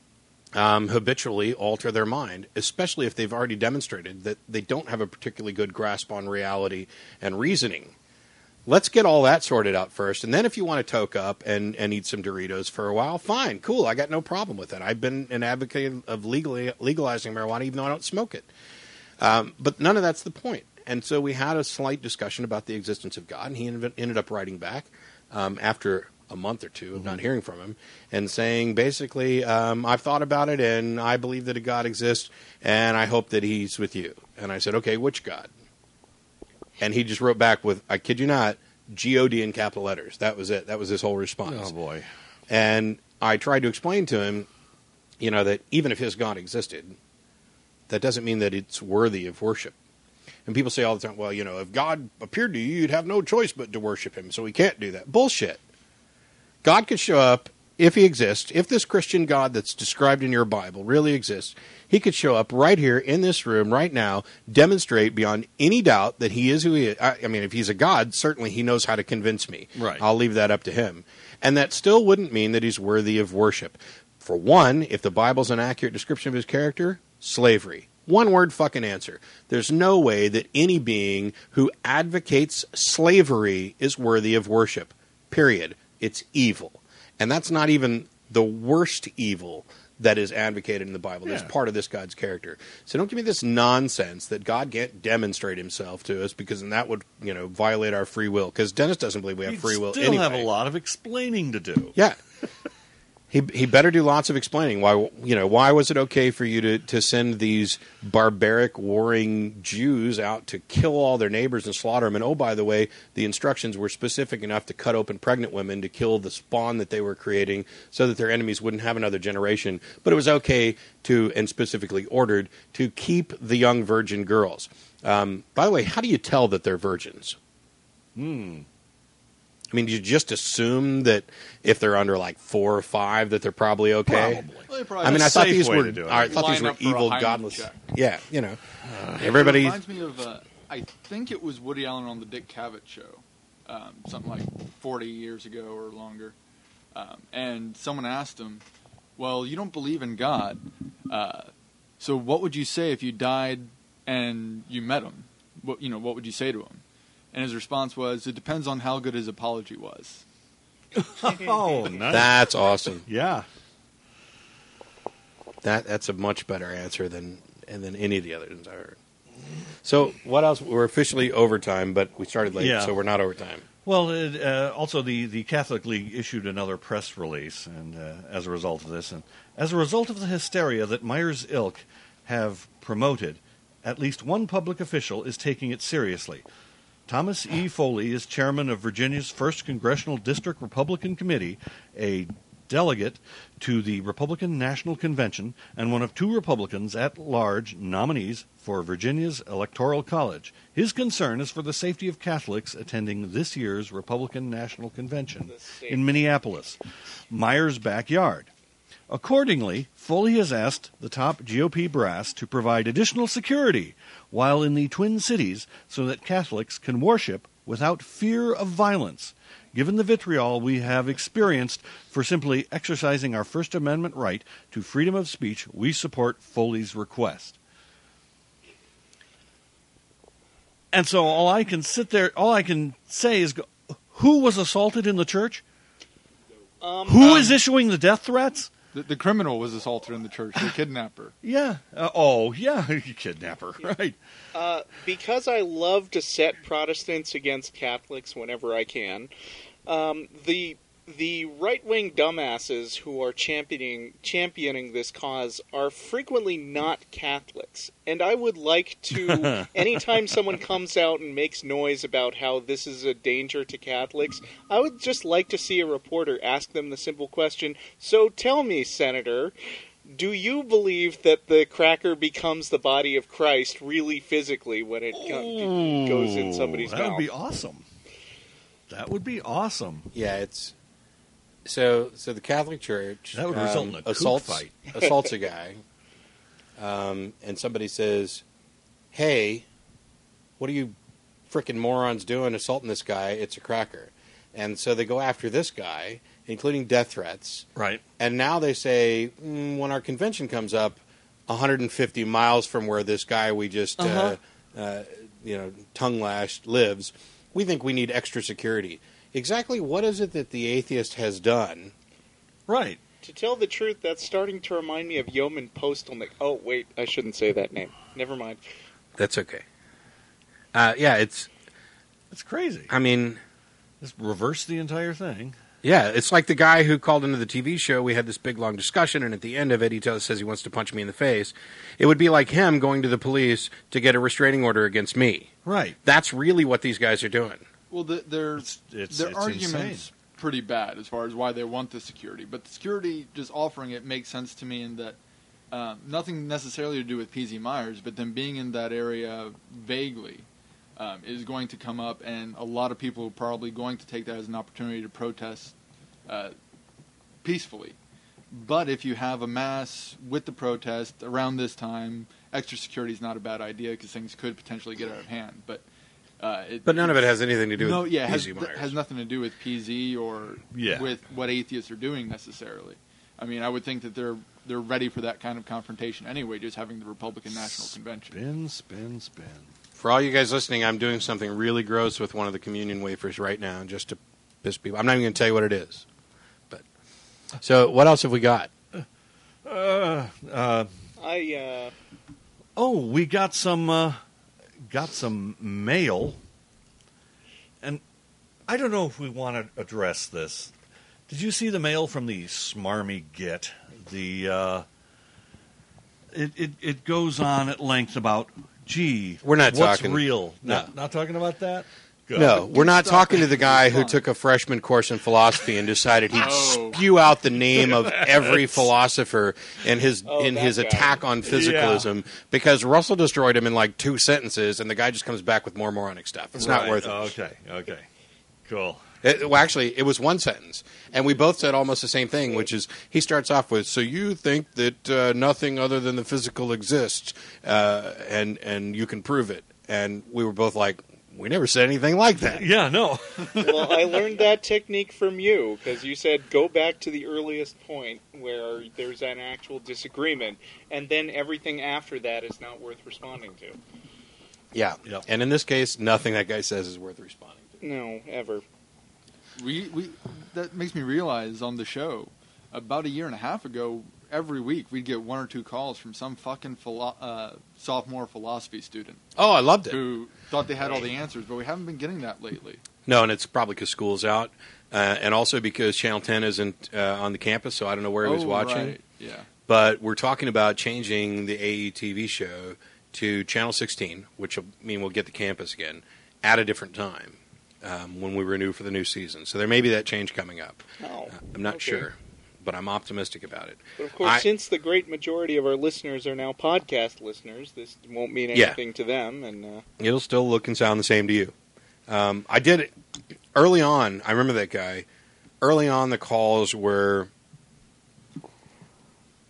habitually alter their mind, especially if they've already demonstrated that they don't have a particularly good grasp on reality and reasoning. Let's get all that sorted out first, and then if you want to toke up and eat some Doritos for a while, fine, cool, I got no problem with it. I've been an advocate of legalizing marijuana even though I don't smoke it. But none of that's the point. And so we had a slight discussion about the existence of God, and he ended up writing back after a month or two of not hearing from him, and saying basically, I've thought about it, and I believe that a God exists, and I hope that He's with you. And I said, okay, which God? And he just wrote back with, I kid you not, G-O-D in capital letters. That was it. That was his whole response. Oh, boy. And I tried to explain to him, that even if his God existed, that doesn't mean that it's worthy of worship. And people say all the time, well, if God appeared to you, you'd have no choice but to worship Him, so we can't do that. Bullshit. God could show up, if He exists, if this Christian God that's described in your Bible really exists, He could show up right here in this room right now, demonstrate beyond any doubt that He is who He is. I mean, if He's a God, certainly He knows how to convince me. Right. I'll leave that up to Him. And that still wouldn't mean that He's worthy of worship. For one, if the Bible's an accurate description of His character, slavery. One word fucking answer. There's no way that any being who advocates slavery is worthy of worship. Period. It's evil. And that's not even the worst evil that is advocated in the Bible. That's part of this God's character. So don't give me this nonsense that God can't demonstrate Himself to us, because then that would, violate our free will. Because Dennis doesn't believe we have free will anyway. Still have a lot of explaining to do. Yeah. He better do lots of explaining. Why was it okay for you to send these barbaric, warring Jews out to kill all their neighbors and slaughter them? And oh, by the way, the instructions were specific enough to cut open pregnant women to kill the spawn that they were creating so that their enemies wouldn't have another generation. But it was okay and specifically ordered, to keep the young virgin girls. By the way, how do you tell that they're virgins? I mean, do you just assume that if they're under like 4 or 5 that they're probably okay? Probably. Well, I mean, I thought these were Line up for a evil, hymen godless. check. Yeah, Everybody everybody. reminds me of, I think it was Woody Allen on the Dick Cavett show, something like 40 years ago or longer. And someone asked him, well, you don't believe in God, so what would you say if you died and you met him? What would you say to him? And his response was, it depends on how good his apology was. Oh, nice. That's awesome. Yeah. That's a much better answer than any of the others I heard. So what else? We're officially overtime, but we started late, so we're not overtime. Well, also the Catholic League issued another press release, and as a result of this, and as a result of the hysteria that Myers Ilk have promoted, at least one public official is taking it seriously. Thomas E. Foley is chairman of Virginia's 1st Congressional District Republican Committee, a delegate to the Republican National Convention, and one of 2 Republicans at-large nominees for Virginia's Electoral College. His concern is for the safety of Catholics attending this year's Republican National Convention in Minneapolis, Myers' backyard. Accordingly, Foley has asked the top GOP brass to provide additional security while in the Twin Cities so that Catholics can worship without fear of violence. Given the vitriol we have experienced for simply exercising our First Amendment right to freedom of speech, we support Foley's request. And so all I can say is, who was assaulted in the church? Who is issuing the death threats? The criminal was assaulted in the church, the kidnapper. Yeah. Kidnapper, right. Because I love to set Protestants against Catholics whenever I can, the right-wing dumbasses who are championing this cause are frequently not Catholics. And I would like to, anytime someone comes out and makes noise about how this is a danger to Catholics, I would just like to see a reporter ask them the simple question, so tell me, Senator, do you believe that the cracker becomes the body of Christ really physically when it goes in somebody's mouth? That would be awesome. That would be awesome. Yeah, it's... So the Catholic Church that would result in a assaults fight. A guy, and somebody says, "Hey, what are you frickin' morons doing assaulting this guy? It's a cracker." And so they go after this guy, including death threats. Right. And now they say, when our convention comes up, 150 miles from where this guy we just tongue lashed lives, we think we need extra security. Exactly what is it that the atheist has done? Right. To tell the truth, that's starting to remind me of Yeoman Postal. Oh, wait, I shouldn't say that name. Never mind. That's okay. It's crazy. I mean... Just reverse the entire thing. Yeah, it's like the guy who called into the TV show. We had this big, long discussion, and at the end of it, he says he wants to punch me in the face. It would be like him going to the police to get a restraining order against me. Right. That's really what these guys are doing. Well, their argument's insane. pretty bad as far as why they want the security. But the security, just offering it, makes sense to me in that nothing necessarily to do with PZ Myers, but them being in that area vaguely is going to come up, and a lot of people are probably going to take that as an opportunity to protest peacefully. But if you have a mass with the protest around this time, extra security is not a bad idea because things could potentially get out of hand. But none of it has anything to do with PZ Myers. Has nothing to do with PZ or with what atheists are doing necessarily. I mean, I would think that they're ready for that kind of confrontation anyway, just having the Republican National Convention. Spin. For all you guys listening, I'm doing something really gross with one of the communion wafers right now just to piss people. I'm not even going to tell you what it is. But so, what else have we got? We got some mail, and I don't know if we want to address this. Did you see the mail from the Smarmy Git? It goes on at length about, we're not what's talking real. No. Not talking about that? Good. No, we're not talking to the guy who took a freshman course in philosophy and decided he'd spew out the name of every philosopher in his attack on physicalism because Russell destroyed him in like 2 sentences, and the guy just comes back with more moronic stuff. It's not worth it. Okay. Cool. Actually, it was 1 sentence, and we both said almost the same thing, which is he starts off with, "So you think that nothing other than the physical exists, and you can prove it?" And we were both like, "We never said anything like that." Yeah, no. Well, I learned that technique from you, because you said go back to the earliest point where there's an actual disagreement, and then everything after that is not worth responding to. Yeah. Yep. And in this case, nothing that guy says is worth responding to. No, ever. That makes me realize on the show, about 1.5 years ago, every week we'd get 1 or 2 calls from some fucking sophomore philosophy student. Oh, I loved it. Who thought they had all the answers, but we haven't been getting that lately. No, and it's probably because school's out, and also because Channel 10 isn't on the campus, so I don't know where he was watching. Right. Yeah. But we're talking about changing the AETV show to Channel 16, which will mean we'll get the campus again at a different time. When we renew for the new season. So there may be that change coming up. Oh, I'm not sure, but I'm optimistic about it. But of course, since the great majority of our listeners are now podcast listeners, this won't mean anything to them. And it'll still look and sound the same to you. I did it early on. I remember that guy. Early on, the calls were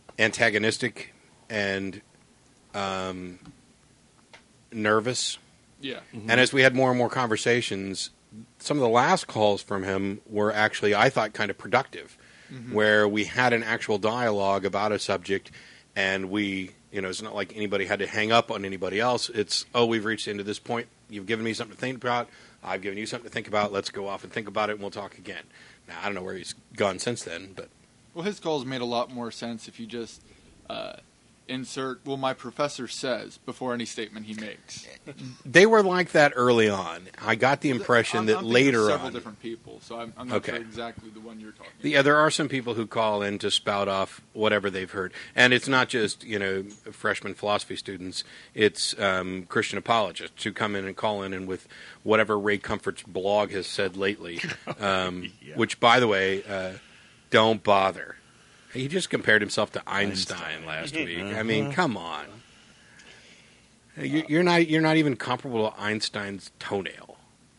antagonistic and nervous. Yeah. And as we had more and more conversations, some of the last calls from him were actually, I thought, kind of productive, where we had an actual dialogue about a subject, and we, it's not like anybody had to hang up on anybody else. It's, we've reached into this point. You've given me something to think about. I've given you something to think about. Let's go off and think about it, and we'll talk again. Now, I don't know where he's gone since then, but... Well, his calls made a lot more sense if you just insert, well, my professor says, before any statement he makes. They were like that early on. I got the impression that I'm thinking later of several on... different people, so I'm not Okay. sure exactly the one you're talking about. Yeah, there are some people who call in to spout off whatever they've heard. And it's not just, freshman philosophy students. It's Christian apologists who come in and call in and with whatever Ray Comfort's blog has said lately, which, by the way, don't bother. He just compared himself to Einstein last week. I mean, come on. You're not even comparable to Einstein's toenail.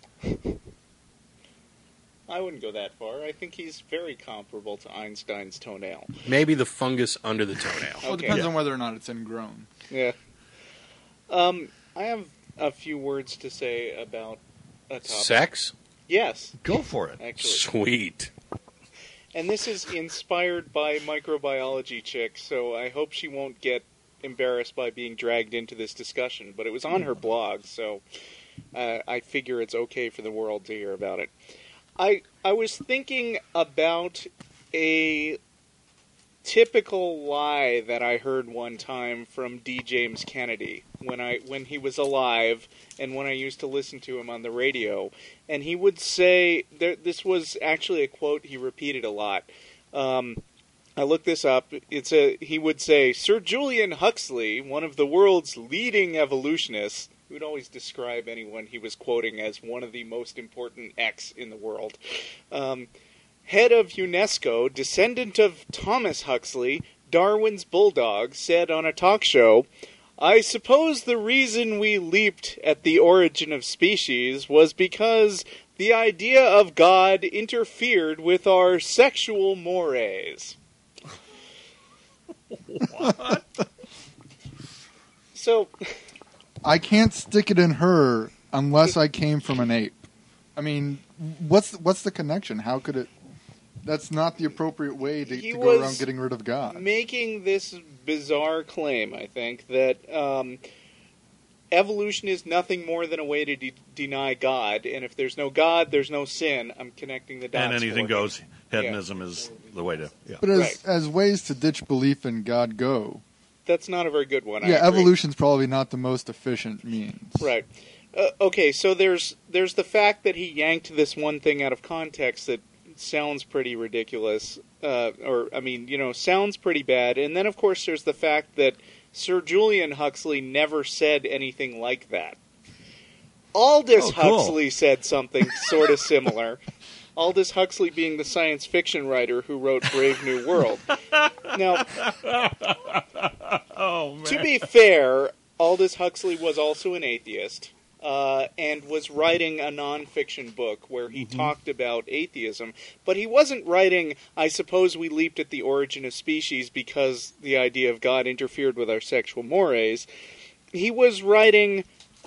I wouldn't go that far. I think he's very comparable to Einstein's toenail. Maybe the fungus under the toenail. Well, it depends on whether or not it's ingrown. Yeah. I have a few words to say about a topic. Sex? Yes, Go for it. actually. Sweet. And this is inspired by microbiology chick, so I hope she won't get embarrassed by being dragged into this discussion. But it was on her blog, so I figure it's okay for the world to hear about it. I was thinking about a typical lie that I heard one time from D. James Kennedy when he was alive and when I used to listen to him on the radio. And he would say, this was actually a quote he repeated a lot. I looked this up. He would say, Sir Julian Huxley, one of the world's leading evolutionists, he would always describe anyone he was quoting as one of the most important X in the world. Head of UNESCO, descendant of Thomas Huxley, Darwin's bulldog, said on a talk show, I suppose the reason we leaped at the origin of species was because the idea of God interfered with our sexual mores. What? So... I can't stick it in her unless I came from an ape. I mean, what's the connection? How could it... That's not the appropriate way to go around getting rid of God. Making this bizarre claim, I think, that evolution is nothing more than a way to deny God, and if there's no God, there's no sin. I'm connecting the dots. And anything for him. goes. Hedonism is the way to. Yeah. But Right. as ways to ditch belief in God go, That's not a very good one. I yeah, agree. evolution's probably not the most efficient means. Right. Okay, so there's the fact that he yanked this one thing out of context that sounds pretty ridiculous, sounds pretty bad. And then, of course, there's the fact that Sir Julian Huxley never said anything like that. Aldous cool. Huxley said something sort of similar. Aldous Huxley being the science fiction writer who wrote Brave New World. Now, to be fair, Aldous Huxley was also an atheist. And was writing a nonfiction book where he talked about atheism. But he wasn't writing, I suppose we leaped at the origin of species because the idea of God interfered with our sexual mores. He was writing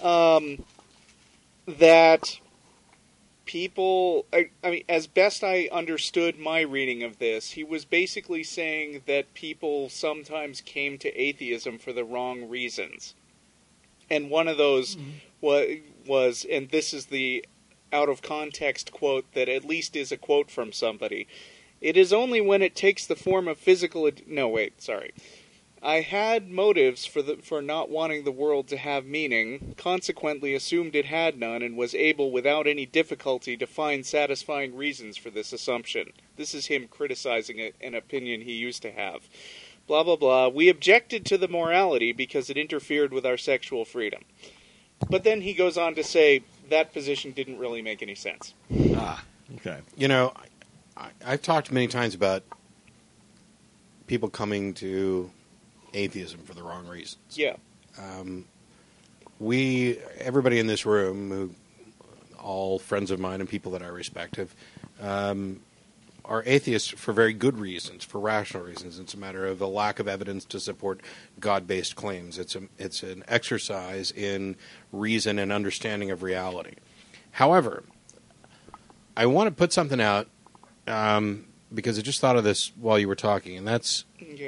that people... as best I understood my reading of this, he was basically saying that people sometimes came to atheism for the wrong reasons. And one of those... was, and this is the out-of-context quote that at least is a quote from somebody, it is only when it takes the form of physical... I had motives for not wanting the world to have meaning, consequently assumed it had none, and was able without any difficulty to find satisfying reasons for this assumption. This is him criticizing an opinion he used to have. Blah, blah, blah. We objected to the morality because it interfered with our sexual freedom. But then he goes on to say that position didn't really make any sense. Okay. I've talked many times about people coming to atheism for the wrong reasons. Yeah. Everybody in this room, all friends of mine and people that I respect, have are atheists for very good reasons, for rational reasons. It's a matter of a lack of evidence to support God-based claims. It's an exercise in reason and understanding of reality. However, I want to put something out because I just thought of this while you were talking, and that's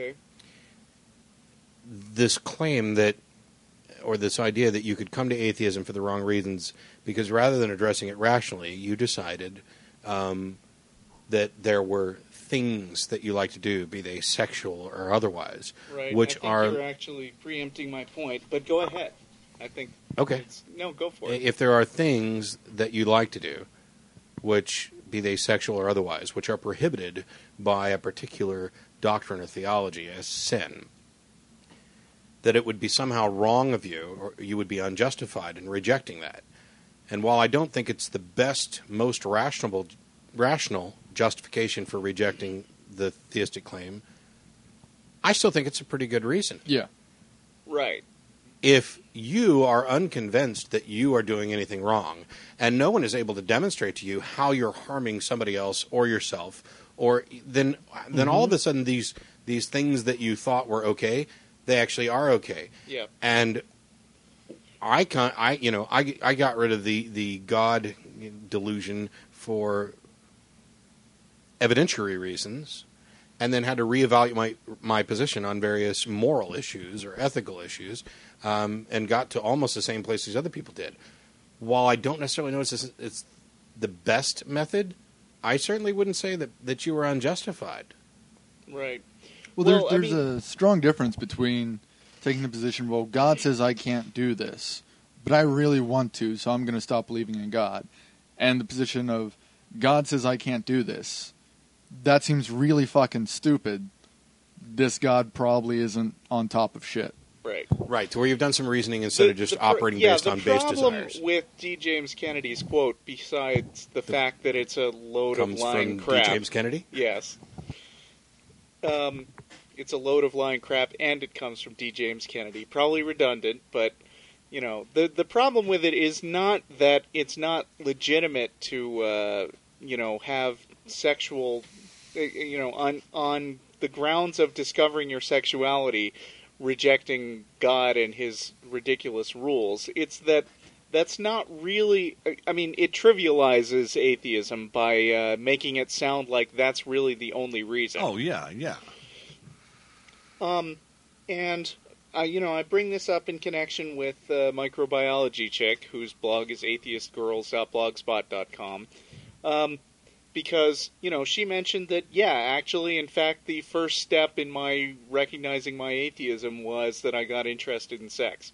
this claim that, or this idea that you could come to atheism for the wrong reasons because rather than addressing it rationally, you decided that there were things that you like to do, be they sexual or otherwise, right. which I think you're actually preempting my point, but go ahead. I think. Okay. No, go for it. If there are things that you like to do, which be they sexual or otherwise, which are prohibited by a particular doctrine or theology as sin, that it would be somehow wrong of you, or you would be unjustified in rejecting that. And while I don't think it's the best, most rational justification for rejecting the theistic claim, I still think it's a pretty good reason. Yeah. Right. If you are unconvinced that you are doing anything wrong, and no one is able to demonstrate to you how you're harming somebody else or yourself, or then all of a sudden these things that you thought were okay, they actually are okay. Yeah. And I got rid of the God delusion for evidentiary reasons, and then had to reevaluate my position on various moral issues or ethical issues, and got to almost the same place as other people did. While I don't necessarily know it's the best method, I certainly wouldn't say that you were unjustified. Right. Well, there's a strong difference between taking the position, well, God says I can't do this, but I really want to, so I'm going to stop believing in God, and the position of God says I can't do this. That seems really fucking stupid. This God probably isn't on top of shit. Right. Right, to where you've done some reasoning instead of just operating based on base desires. The problem with D. James Kennedy's quote, besides the fact that it's a load of lying crap... D. James Kennedy? Yes. It's a load of lying crap, and it comes from D. James Kennedy. Probably redundant, but, you know, the problem with it is not that it's not legitimate to, have sexual... on the grounds of discovering your sexuality, rejecting God and his ridiculous rules. It's that's not really... I mean, it trivializes atheism by making it sound like that's really the only reason. Oh, yeah, yeah. And, I bring this up in connection with microbiology chick, whose blog is atheistgirls.blogspot.com. Because, she mentioned that, actually, in fact, the first step in my recognizing my atheism was that I got interested in sex.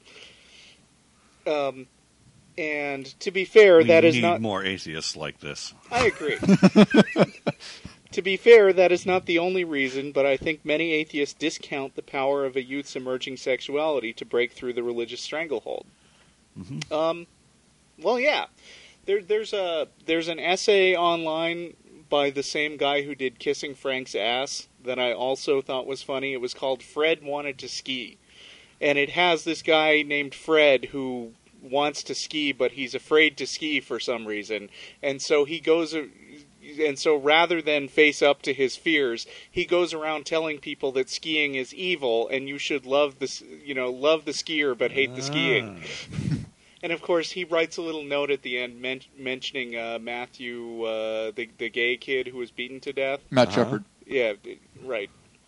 And to be fair, that is not... We need more atheists like this. I agree. To be fair, that is not the only reason, but I think many atheists discount the power of a youth's emerging sexuality to break through the religious stranglehold. Mm-hmm. Well, yeah. There's an essay online by the same guy who did Kissing Frank's Ass that I also thought was funny. It was called Fred Wanted to Ski. And it has this guy named Fred who wants to ski, but he's afraid to ski for some reason. And so rather than face up to his fears, he goes around telling people that skiing is evil and you should love the skier but hate the skiing. And of course, he writes a little note at the end mentioning Matthew, the gay kid who was beaten to death. Matt Shepard. Yeah, right.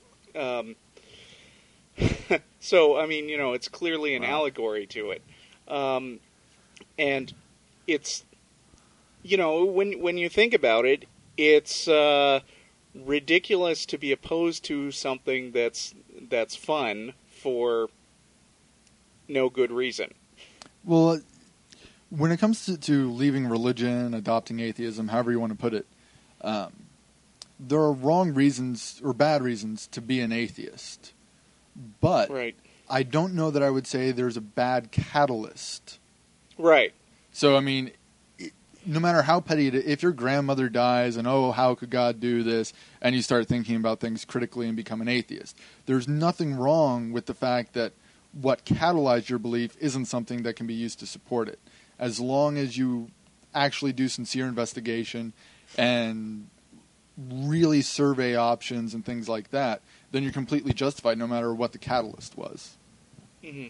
So, I mean, it's clearly an allegory to it. And it's, when you think about it, it's ridiculous to be opposed to something that's fun for no good reason. Well, when it comes to leaving religion, adopting atheism, however you want to put it, there are wrong reasons or bad reasons to be an atheist. But right. I don't know that I would say there's a bad catalyst. Right. So, I mean, no matter how petty it is, if your grandmother dies and, oh, how could God do this, and you start thinking about things critically and become an atheist, there's nothing wrong with the fact that what catalyzed your belief isn't something that can be used to support it. As long as you actually do sincere investigation and really survey options and things like that, then you're completely justified no matter what the catalyst was. Mm-hmm.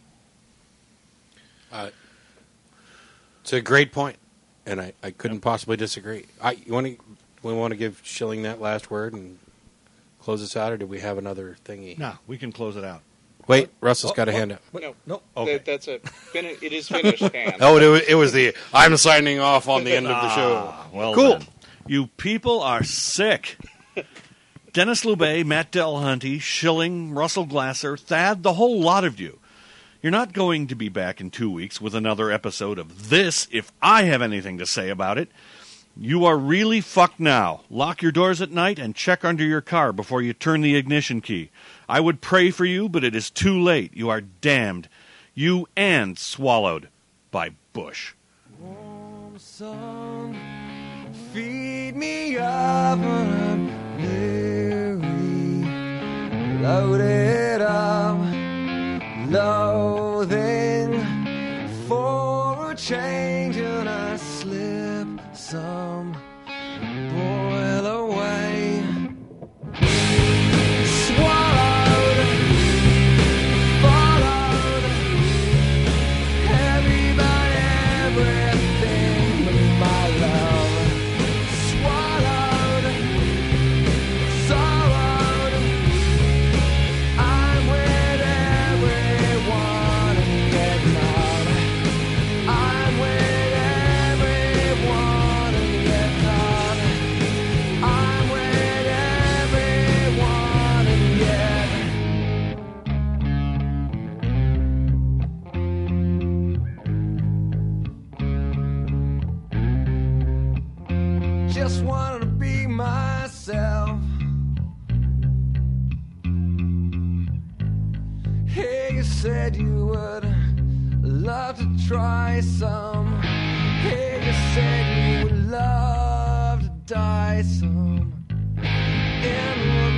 It's a great point, and I couldn't possibly disagree. We want to give Schilling that last word and close this out, or do we have another thingy? No, we can close it out. Wait, Russell's got a hand up. No. Okay. That's it is finished, hand. Oh, it was the I'm signing off on the end of the show. Well, Cool. then. You people are sick. Dennis Loubet, Matt Dillahunty, Schilling, Russell Glasser, Thad, the whole lot of you. You're not going to be back in 2 weeks with another episode of this if I have anything to say about it. You are really fucked now. Lock your doors at night and check under your car before you turn the ignition key. I would pray for you, but it is too late. You are damned. You and swallowed by Bush. Warm sun, feed me up when I'm weary, loaded up, loathing for a change, and I slip some, boil away, swallowed, followed, heavy by everything but my love, swallowed, sorrowed, I'm with everyone and get numb, I'm with everyone and get numb, I'm with everyone and get. Just wanted to be myself. Hey, you said you would love to try some. Hey, you said you would love to die some. In the